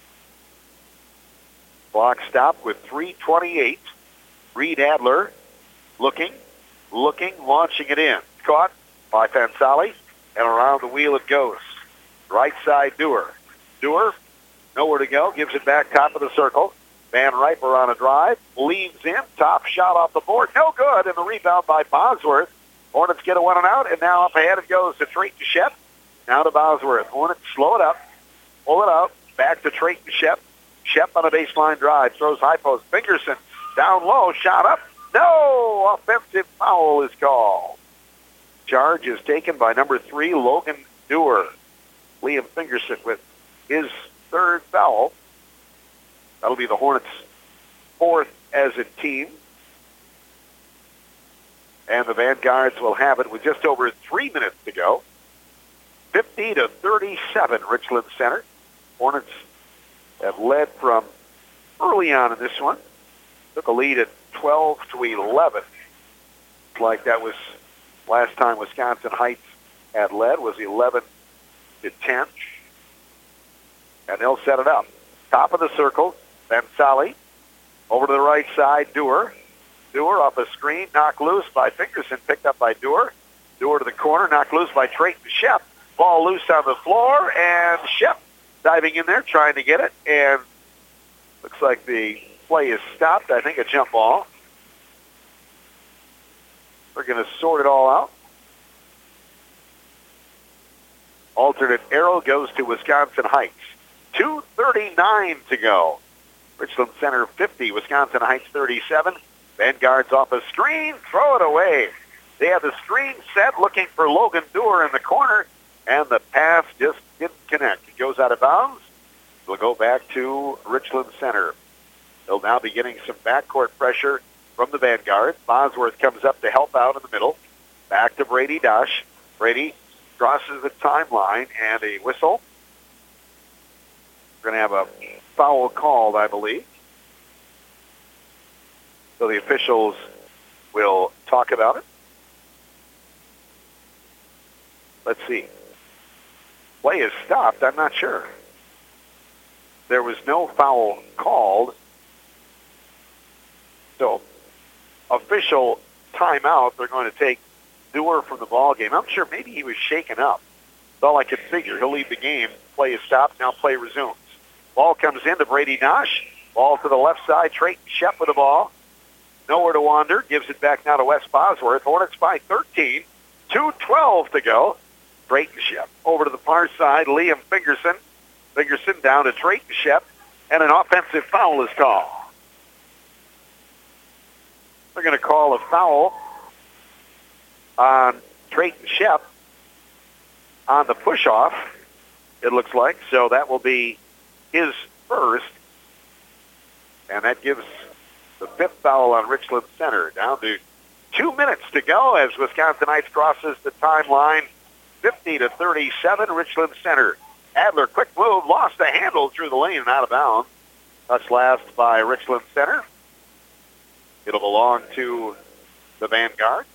[SPEAKER 7] Clock stopped with three twenty-eight. Reed Adler looking, looking, launching it in. Caught by Fansali, and around the wheel it goes. Right side, Dewar. Dewar, nowhere to go, gives it back top of the circle. Van Riper on a drive, leaves in, top shot off the board, no good, and the rebound by Bosworth. Hornets get a one and out, and now up ahead it goes to Trayton Shep. Now to Bosworth. Hornets slow it up, pull it out, back to Trayton Shep. Shep on a baseline drive, throws high post. Fingerson down low, shot up. No! Offensive foul is called. Charge is taken by number three, Logan Dewar. Liam Fingerson with his third foul. That'll be the Hornets' fourth as a team. And the Vanguards will have it with just over three minutes to go. fifty to thirty-seven, Richland Center. Hornets have led from early on in this one. Took a lead at twelve to eleven. Like that was last time Wisconsin Heights had led, was eleven to ten. And they'll set it up. Top of the circle, Bensali. Over to the right side, Dewar. Dewar off a screen, knocked loose by Fingerson, picked up by Dewar. Dewar to the corner, knocked loose by Trayton Shep. Ball loose on the floor, and Shep diving in there, trying to get it, and looks like the play is stopped. I think a jump ball. We're going to sort it all out. Alternate arrow goes to Wisconsin Heights. two thirty-nine to go. Richland Center fifty, Wisconsin Heights thirty-seven. Vanguards off a screen, throw it away. They have the screen set, looking for Logan Dewar in the corner, and the pass just didn't connect. It goes out of bounds. It'll go back to Richland Center. They'll now be getting some backcourt pressure from the Vanguard. Bosworth comes up to help out in the middle. Back to Brady Dosh. Brady crosses the timeline, and a whistle. We're going to have a foul called, I believe. So the officials will talk about it. Let's see. Play is stopped. I'm not sure. There was no foul called. So, official timeout. They're going to take Dewar from the ball game. I'm sure maybe he was shaken up. That's all I could figure. He'll leave the game. Play is stopped. Now play resumes. Ball comes in to Brady Nosh. Ball to the left side. Trayton Shep with the ball. Nowhere to wander. Gives it back now to Wes Bosworth. Hornets by thirteen. two twelve to go. Trayton Shep over to the far side. Liam Fingerson. Fingerson down to Trayton Shep. And an offensive foul is called. They're going to call a foul on Trayton Shep on the push-off, it looks like. So that will be his first. And that gives the fifth foul on Richland Center. Down to two minutes to go as Wisconsin Heights crosses the timeline. fifty to thirty-seven, Richland Center. Adler, quick move, lost the handle through the lane and out of bounds. Touch last by Richland Center. It'll belong to the Vanguards.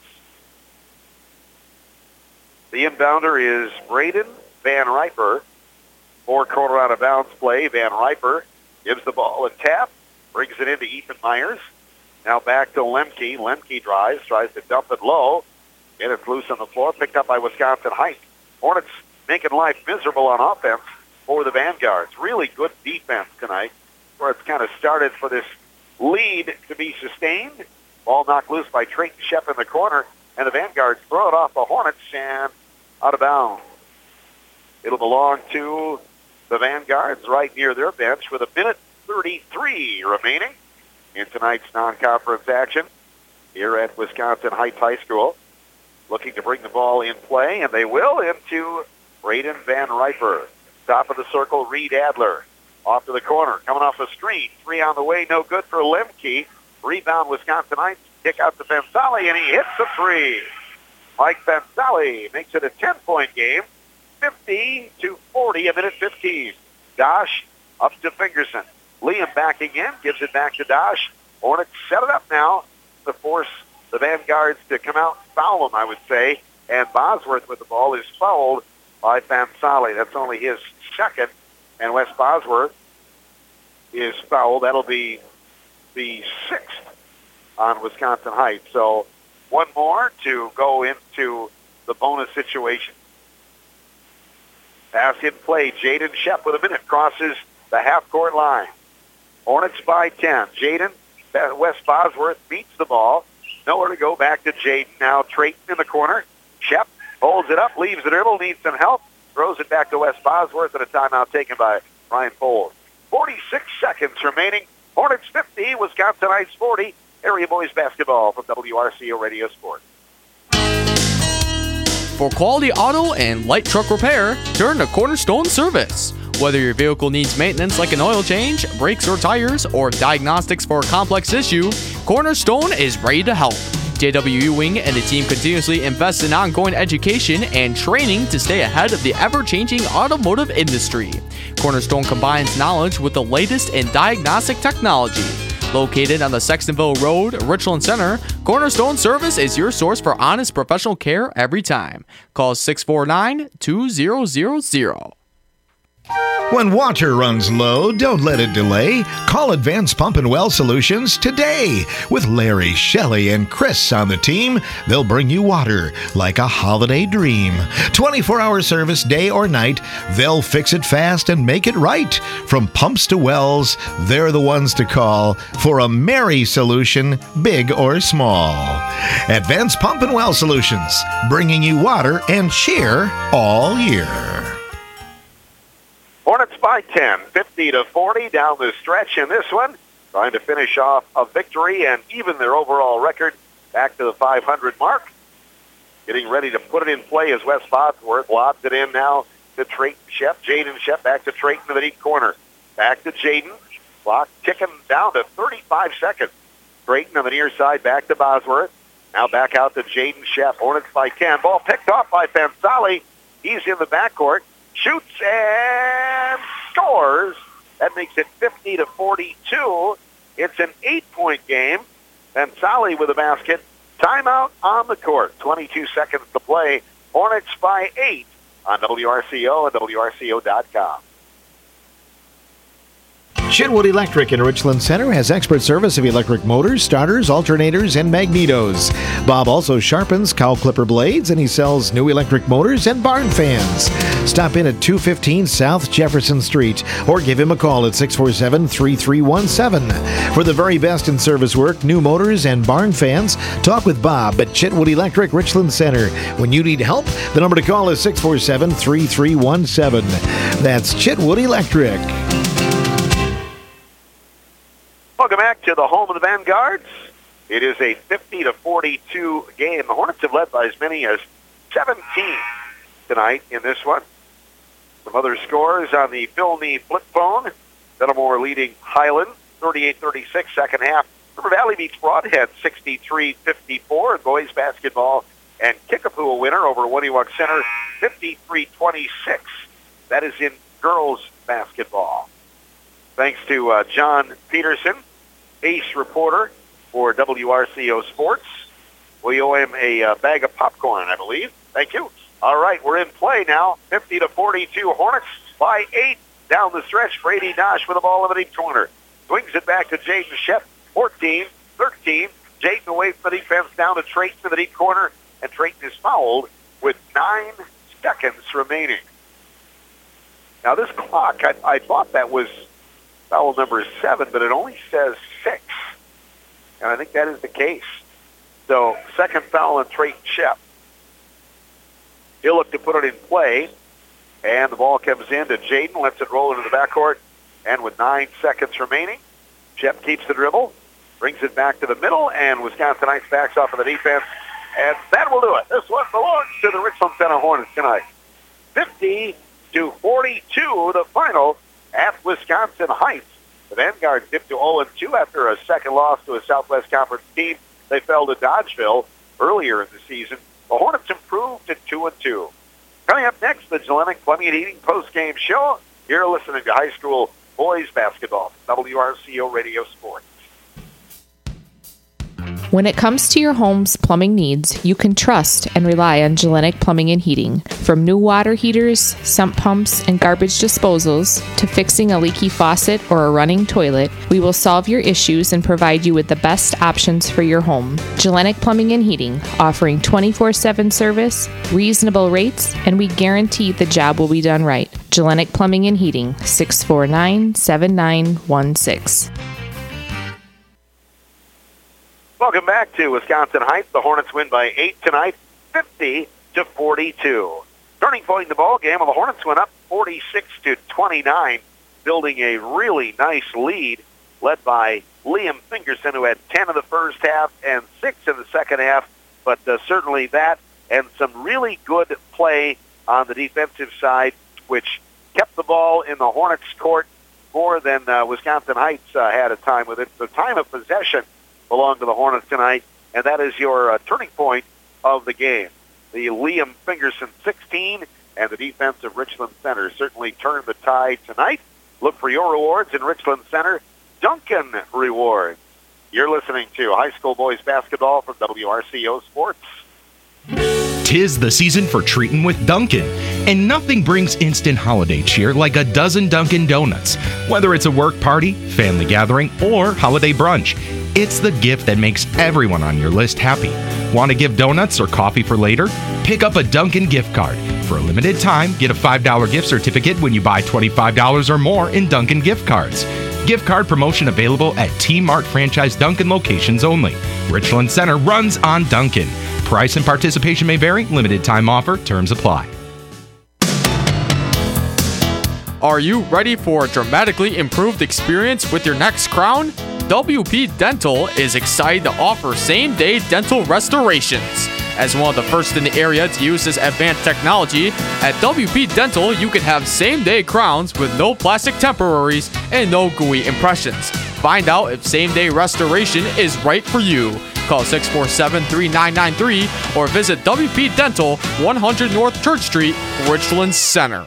[SPEAKER 7] The inbounder is Braden Van Riper. Four corner out of bounds play. Van Riper gives the ball a tap, brings it into Ethan Myers. Now back to Lemke. Lemke drives, tries to dump it low. Get it loose on the floor, picked up by Wisconsin Heights. Hornets making life miserable on offense for the Vanguards. Really good defense tonight, where it's kind of started for this lead to be sustained. Ball knocked loose by Trayton Shep in the corner, and the Vanguards throw it off the Hornets and out of bounds. It'll belong to the Vanguards right near their bench with a minute thirty-three remaining in tonight's non-conference action here at Wisconsin Heights High School. Looking to bring the ball in play, and they will, into Braden Van Riper. Top of the circle, Reed Adler. Off to the corner, coming off a screen. Three on the way, no good for Lemke. Rebound, Wisconsin Heights. Kick out to Bensali, and he hits a three. Mike Bensali makes it a ten-point game. fifty to forty, a minute fifteen. Dosh up to Fingerson. Liam backing in, gives it back to Dosh. Hornets set it up now to force the Vanguards to come out and foul them, I would say. And Bosworth with the ball is fouled by Bensali. That's only his second. And Wes Bosworth is fouled. That'll be the sixth on Wisconsin Heights. So one more to go into the bonus situation. Pass in play. Jaden Shep with a minute crosses the half-court line. Hornets by ten. Jaden, West Bosworth beats the ball. Nowhere to go, back to Jaden. Now Trayton in the corner. Shep holds it up, leaves the dribble, needs some help. Throws it back to West Bosworth, and a timeout taken by Ryan Fold. forty-six seconds remaining. Hornets fifty, Wisconsinites forty. Area boys basketball from W R C O Radio Sports.
[SPEAKER 15] For quality auto and light truck repair, turn to Cornerstone Service. Whether your vehicle needs maintenance like an oil change, brakes or tires, or diagnostics for a complex issue, Cornerstone is ready to help. J W Ewing and the team continuously invest in ongoing education and training to stay ahead of the ever-changing automotive industry. Cornerstone combines knowledge with the latest in diagnostic technology. Located on the Sextonville Road, Richland Center, Cornerstone Service is your source for honest professional care every time. Call six four nine, two zero zero zero.
[SPEAKER 2] When water runs low, don't let it delay. Call Advanced Pump and Well Solutions today. With Larry, Shelley, and Chris on the team, they'll bring you water like a holiday dream. twenty-four hour service, day or night, they'll fix it fast and make it right. From pumps to wells, they're the ones to call for a merry solution, big or small. Advanced Pump and Well Solutions, bringing you water and cheer all year.
[SPEAKER 7] Hornets by ten, fifty to forty down the stretch in this one. Trying to finish off a victory and even their overall record back to the five hundred mark. Getting ready to put it in play as West Bosworth lobs it in now to Trayton Shep. Jaden Shep back to Trayton in the deep corner. Back to Jaden. Clock ticking down to thirty-five seconds. Trayton on the near side back to Bosworth. Now back out to Jaden Shep. Hornets by ten. Ball picked off by Fensali. He's in the backcourt. Shoots and scores. That makes it fifty to forty-two. It's an eight-point game. And Sally with a basket. Timeout on the court. twenty-two seconds to play. Hornets by eight on W R C O and W R C O dot com.
[SPEAKER 2] Chitwood Electric in Richland Center has expert service of electric motors, starters, alternators, and magnetos. Bob also sharpens cow clipper blades, and he sells new electric motors and barn fans. Stop in at two fifteen South Jefferson Street or give him a call at six four seven, three three one seven. For the very best in service work, new motors, and barn fans, talk with Bob at Chitwood Electric Richland Center. When you need help, the number to call is six four seven, three three one seven. That's Chitwood Electric.
[SPEAKER 7] Welcome back to the home of the Vanguards. It is a fifty to forty-two game. The Hornets have led by as many as seventeen tonight in this one. Some other scores on the Philney flip phone. Fenimore leading Highland thirty-eight thirty-six second half. River Valley beats Broadhead sixty-three fifty-four in boys basketball. And Kickapoo a winner over Wonneewak Center fifty-three twenty-six. That is in girls basketball. Thanks to uh, John Peterson, ace reporter for W R C O Sports. We owe him a uh, bag of popcorn, I believe. Thank you. All right, we're in play now. fifty to forty-two. Hornets by eight down the stretch. Brady Dosh with the ball in the deep corner. Swings it back to Jaden Shep. fourteen thirteen. Jaden away from the defense down to Trayton in the deep corner. And Trayton is fouled with nine seconds remaining. Now, this clock, I, I thought that was foul number seven, but it only says six. And I think that is the case. So, second foul on Trayton Shep. He'll look to put it in play. And the ball comes in to Jaden, lets it roll into the backcourt. And with nine seconds remaining, Shep keeps the dribble, brings it back to the middle, and Wisconsinites backs off of the defense. And that will do it. This one belongs to the Richland Center Hornets tonight. fifty to forty-two, the final at Wisconsin Heights. The Vanguard dipped to oh and two after a second loss to a Southwest Conference team. They fell to Dodgeville earlier in the season. The Hornets improved to two and two. Coming up next, the Gellenic Plumbing and Heating postgame show. You're listening to high school boys basketball, W R C O Radio Sports.
[SPEAKER 16] When it comes to your home's plumbing needs, you can trust and rely on Gellenic Plumbing and Heating. From new water heaters, sump pumps, and garbage disposals, to fixing a leaky faucet or a running toilet, we will solve your issues and provide you with the best options for your home. Gellenic Plumbing and Heating, offering twenty-four seven service, reasonable rates, and we guarantee the job will be done right. Gellenic Plumbing and Heating, six four nine, seven nine one six.
[SPEAKER 7] Welcome back to Wisconsin Heights. The Hornets win by eight tonight, fifty to forty-two. Turning point in the ball game, well, the Hornets went up forty-six to twenty-nine, building a really nice lead, led by Liam Fingerson, who had ten in the first half and six in the second half. But uh, certainly that and some really good play on the defensive side, which kept the ball in the Hornets' court more than uh, Wisconsin Heights uh, had a time with it. The time of possession belonged to the Hornets tonight, and that is your uh, turning point of the game. The Liam Fingerson sixteen and the defense of Richland Center certainly turned the tide tonight. Look for your rewards in Richland Center. Duncan Rewards. You're listening to high school boys basketball from W R C O Sports.
[SPEAKER 10] Tis the season for treating with Dunkin', and nothing brings instant holiday cheer like a dozen Dunkin' Donuts. Whether it's a work party, family gathering, or holiday brunch, it's the gift that makes everyone on your list happy. Want to give donuts or coffee for later? Pick up a Dunkin' gift card. For a limited time, get a five dollar gift certificate when you buy twenty-five dollars or more in Dunkin' gift cards. Gift card promotion available at T-Mart franchise Dunkin' locations only. Richland Center runs on Dunkin'. Price and participation may vary. Limited time offer. Terms apply.
[SPEAKER 15] Are you ready for a dramatically improved experience with your next crown? W P Dental is excited to offer same-day dental restorations. As one of the first in the area to use this advanced technology, at W P Dental you can have same-day crowns with no plastic temporaries and no gooey impressions. Find out if same-day restoration is right for you. Call six four seven, three nine nine three or visit W P Dental, one hundred North Church Street, Richland Center.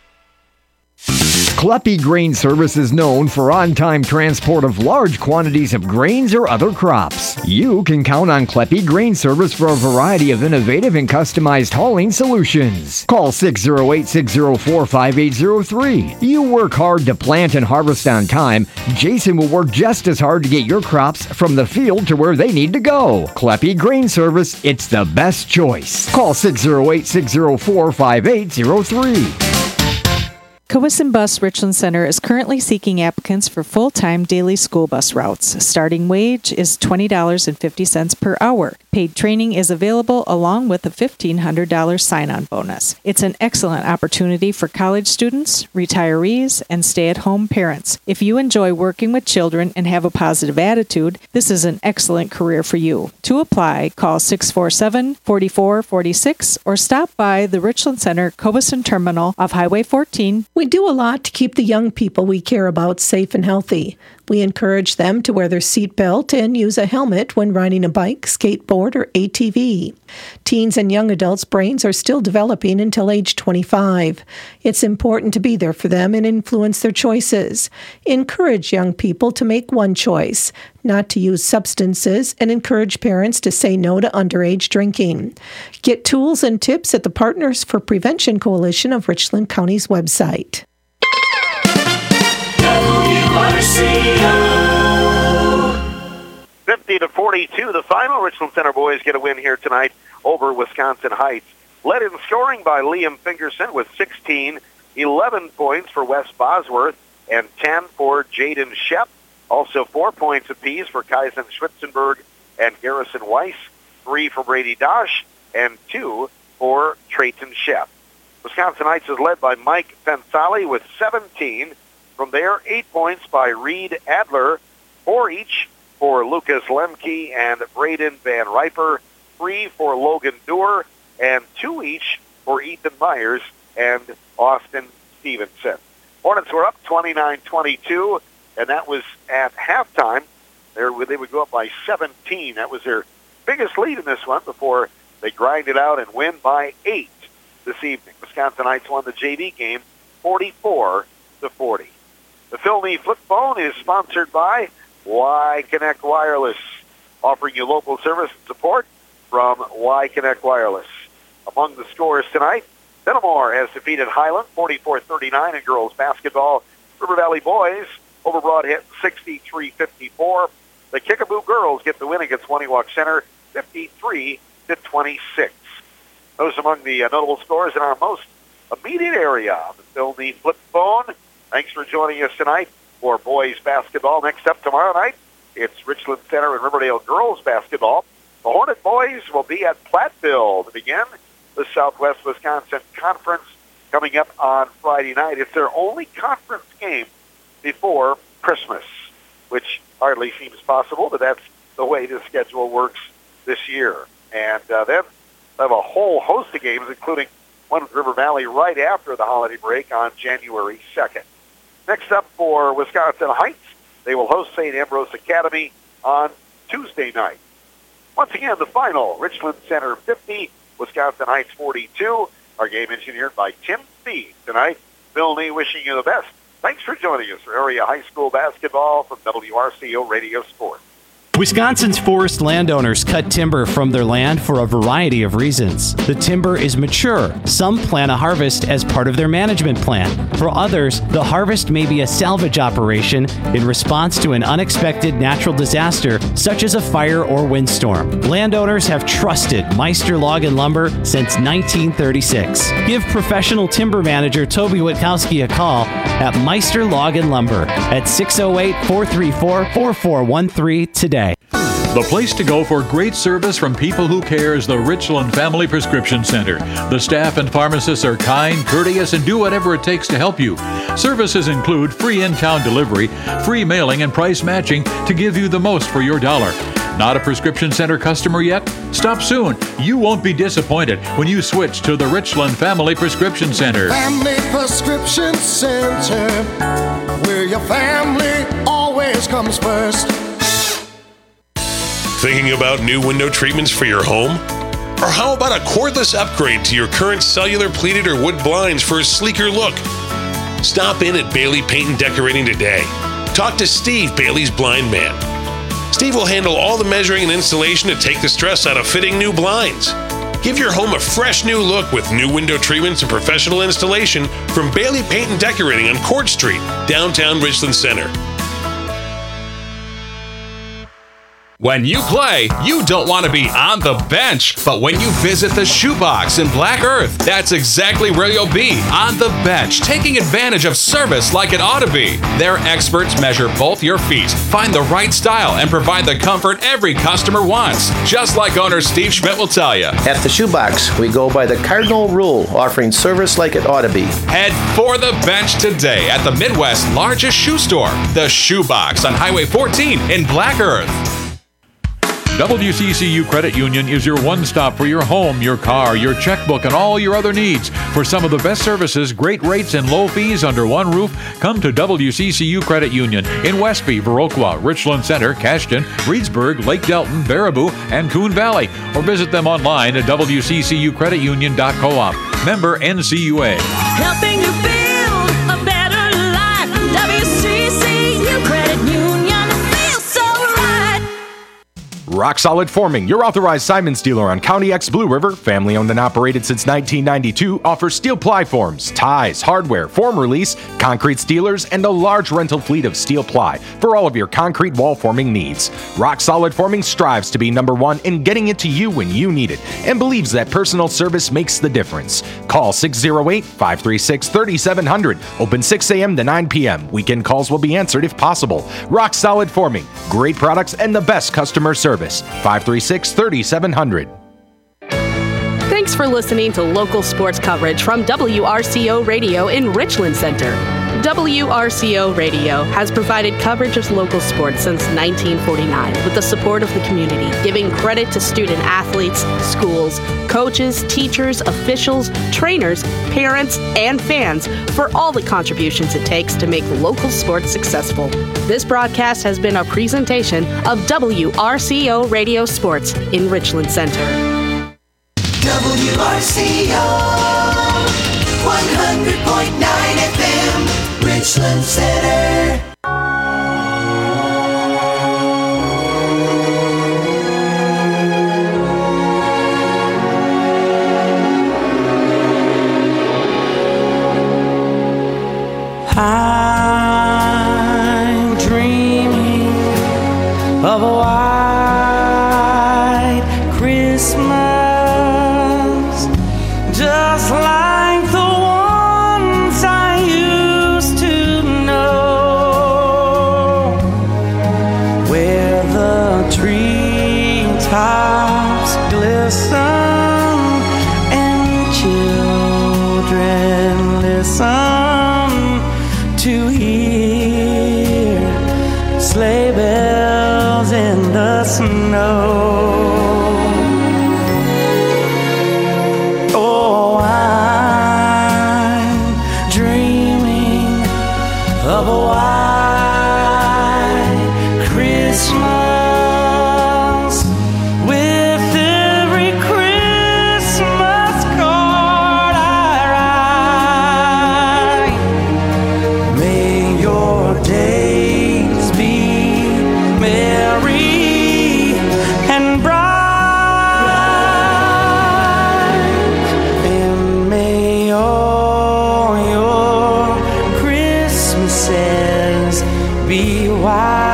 [SPEAKER 6] Kleppe Grain Service is known for on-time transport of large quantities of grains or other crops. You can count on Kleppe Grain Service for a variety of innovative and customized hauling solutions. Call six oh eight, six oh four, five eight oh three. You work hard to plant and harvest on time. Jason will work just as hard to get your crops from the field to where they need to go. Kleppe Grain Service, it's the best choice. Call six oh eight, six oh four, five eight oh three.
[SPEAKER 17] Cowesson Bus Richland Center is currently seeking applicants for full-time daily school bus routes. Starting wage is twenty dollars and fifty cents per hour. Paid training is available along with a fifteen hundred dollars sign-on bonus. It's an excellent opportunity for college students, retirees, and stay-at-home parents. If you enjoy working with children and have a positive attitude, this is an excellent career for you. To apply, call six four seven, four four four six or stop by the Richland Center Cowesson Terminal off Highway fourteen.
[SPEAKER 18] We do a lot to keep the young people we care about safe and healthy. We encourage them to wear their seatbelt and use a helmet when riding a bike, skateboard, or A T V. Teens and young adults' brains are still developing until age twenty-five. It's important to be there for them and influence their choices. Encourage young people to make one choice, not to use substances, and encourage parents to say no to underage drinking. Get tools and tips at the Partners for Prevention Coalition of Richland County's website.
[SPEAKER 7] fifty to forty-two, the final. Richland Center boys get a win here tonight over Wisconsin Heights. Led in scoring by Liam Fingerson with sixteen, eleven points for Wes Bosworth, and ten for Jaden Shep. Also four points apiece for Kaisen Schwitzenberg and Garrison Weiss, three for Brady Dosh, and two for Trayton Shep. Wisconsin Heights is led by Mike Fensali with seventeen. From there, eight points by Reed Adler, four each for Lucas Lemke and Braden Van Riper, three for Logan Doer, and two each for Ethan Myers and Austin Stevenson. Hornets were up twenty-nine twenty-two, and that was at halftime. There, they would go up by seventeen. That was their biggest lead in this one before they grind it out and win by eight this evening. Wisconsin Heights won the J V game forty-four to forty. The Phil Nee Flip Phone is sponsored by Y Connect Wireless, offering you local service and support from Y Connect Wireless. Among the scores tonight, Fenimore has defeated Highland forty-four thirty-nine in girls basketball. River Valley boys over Broad hit sixty-three fifty-four. The Kickapoo girls get the win against Waniwak Center fifty-three to twenty-six. Those among the uh, notable scores in our most immediate area. The Phil Need Flip Phone. Thanks for joining us tonight for boys basketball. Next up tomorrow night, it's Richland Center and Riverdale girls basketball. The Hornet boys will be at Platteville to begin the Southwest Wisconsin Conference coming up on Friday night. It's their only conference game before Christmas, which hardly seems possible, but that's the way the schedule works this year. And uh, then they have a whole host of games, including one with River Valley right after the holiday break on January second. Next up for Wisconsin Heights, they will host Saint Ambrose Academy on Tuesday night. Once again, the final, Richland Center fifty, Wisconsin Heights forty-two. Our game engineered by Tim Speed tonight. Bill Nee wishing you the best. Thanks for joining us for area high school basketball from W R C O Radio Sports.
[SPEAKER 19] Wisconsin's forest landowners cut timber from their land for a variety of reasons. The timber is mature. Some plan a harvest as part of their management plan. For others, the harvest may be a salvage operation in response to an unexpected natural disaster, such as a fire or windstorm. Landowners have trusted Meister Log and Lumber since nineteen thirty-six. Give professional timber manager Toby Witkowski a call at Meister Log and Lumber at six oh eight, four three four, four four one three today.
[SPEAKER 1] The place to go for great service from people who care is the Richland Family Prescription Center. The staff and pharmacists are kind, courteous, and do whatever it takes to help you. Services include free in-town delivery, free mailing, and price matching to give you the most for your dollar. Not a prescription center customer yet? Stop soon. You won't be disappointed when you switch to the Richland Family Prescription Center.
[SPEAKER 5] Family Prescription Center, where your family always comes first.
[SPEAKER 20] Thinking about new window treatments for your home? Or how about a cordless upgrade to your current cellular pleated or wood blinds for a sleeker look? Stop in at Bailey Paint and Decorating today. Talk to Steve, Bailey's blind man. Steve will handle all the measuring and installation to take the stress out of fitting new blinds. Give your home a fresh new look with new window treatments and professional installation from Bailey Paint and Decorating on Court Street, downtown Richland Center.
[SPEAKER 21] When you play, you don't want to be on the bench. But when you visit the Shoebox in Black Earth, that's exactly where you'll be, on the bench, taking advantage of service like it ought to be. Their experts measure both your feet, find the right style, and provide the comfort every customer wants. Just like owner Steve Schmidt will tell you.
[SPEAKER 22] At the Shoebox, we go by the cardinal rule, offering service like it ought to be.
[SPEAKER 21] Head for the bench today at the Midwest's largest shoe store, the Shoebox on Highway fourteen in Black Earth.
[SPEAKER 1] W C C U Credit Union is your one-stop for your home, your car, your checkbook, and all your other needs. For some of the best services, great rates, and low fees under one roof, come to W C C U Credit Union in Westby, Viroqua, Richland Center, Cashton, Reedsburg, Lake Delton, Baraboo, and Coon Valley. Or visit them online at w c c u credit union dot coop. Member N C U A.
[SPEAKER 5] Helping you build a better life. W C C U Credit Union feels so right.
[SPEAKER 9] Rock Solid Forming, your authorized Simons dealer on County X Blue River, family owned and operated since nineteen ninety-two, offers steel ply forms, ties, hardware, form release, concrete steelers, and a large rental fleet of steel ply for all of your concrete wall forming needs. Rock Solid Forming strives to be number one in getting it to you when you need it and believes that personal service makes the difference. Call six oh eight, five three six, three seven zero zero. Open six a.m. to nine p.m. Weekend calls will be answered if possible. Rock Solid Forming, great products and the best customer service. five three six, three seven zero zero.
[SPEAKER 23] Thanks for listening to local sports coverage from W R C O Radio in Richland Center. W R C O Radio has provided coverage of local sports since nineteen forty-nine with the support of the community, giving credit to student athletes, schools, coaches, teachers, officials, trainers, parents, and fans for all the contributions it takes to make local sports successful. This broadcast has been a presentation of W R C O Radio Sports in Richland Center.
[SPEAKER 5] W R C O one hundred point nine F M, Richland Center. I'm dreaming of a white Christmas, just like the one
[SPEAKER 3] raindrops glisten and children listen to hear sleigh bells in the snow. Oh, I'm dreaming of a white Christmas with every Christmas card I write. May your days be merry and bright, and may all your Christmases be white.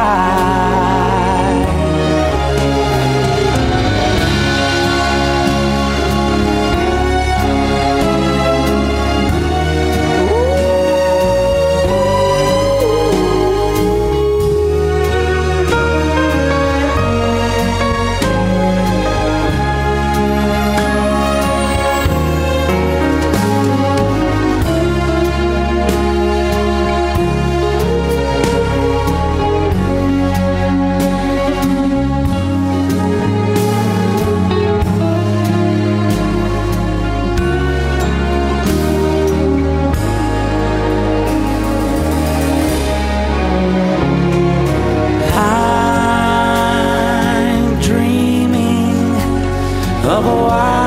[SPEAKER 3] I'm dreaming of a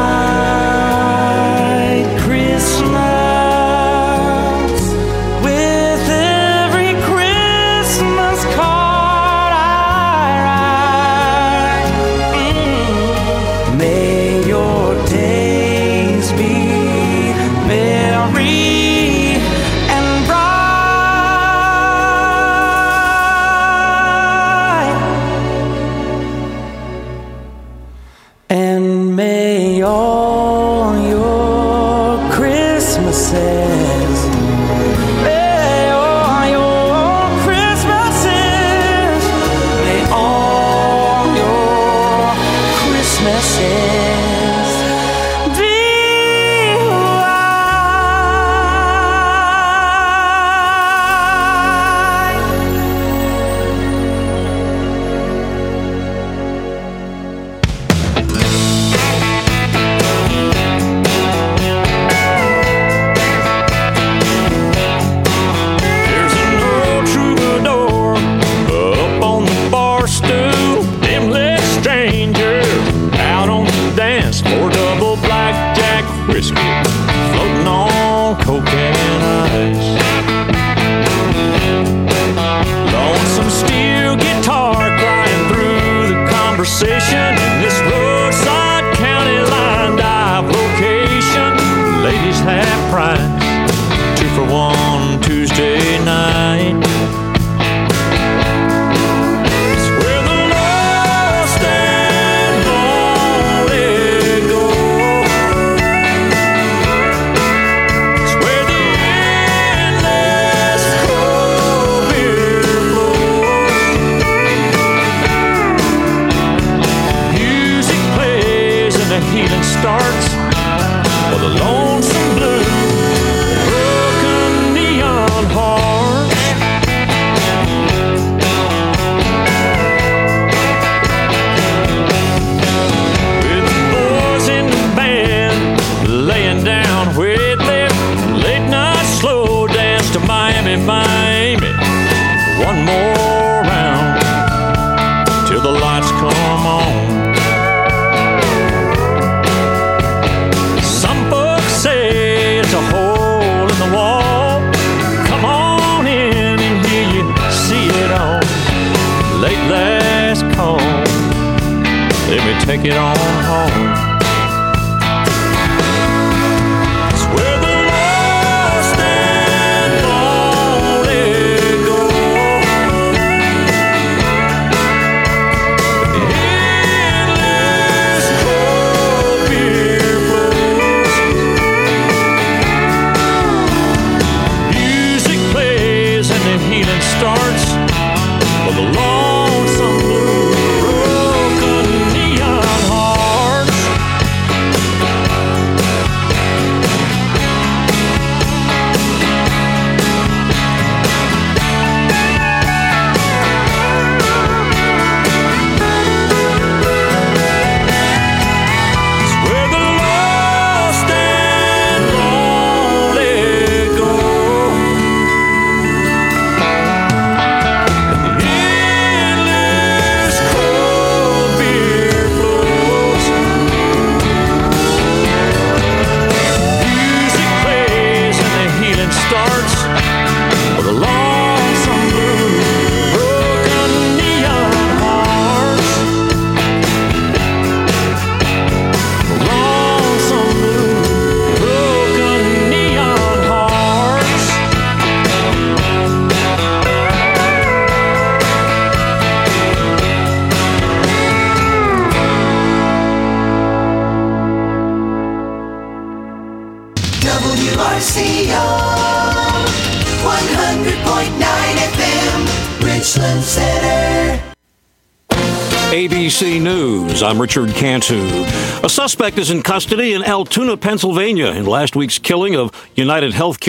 [SPEAKER 3] white Christmas with every Christmas card I write. Mm. May your days be merry and bright, and may all your Christmases, may all your Christmases, may all your Christmases be There's an old troubadour up on the bar stool, them-legged stranger out on the dance floor, double blackjack whiskey floating on cocaine ice. Lonesome steel guitar crying through the conversation in this roadside county line dive location. Ladies half price, two for one Tuesday night. It's where the lost and lonely go. It's where the endless cold beer flows. Music plays and the healing starts for the lonesome blue, broken neon hearts. With the boys in the band laying down with their late night slow dance to Miami, Miami. One more round till the lights come on. Some folks say it's a hole in the wall. Come on in and here you see it all. Late last call, let me take it on home. It's where the lost and lonely go. Endless cold beer flows. Music plays and the healing starts for the lonesome blue, broken neon heart.
[SPEAKER 4] Richland Center. A B C News, I'm Richard Cantu. A suspect is in custody in Altoona, Pennsylvania, in last week's killing of United Healthcare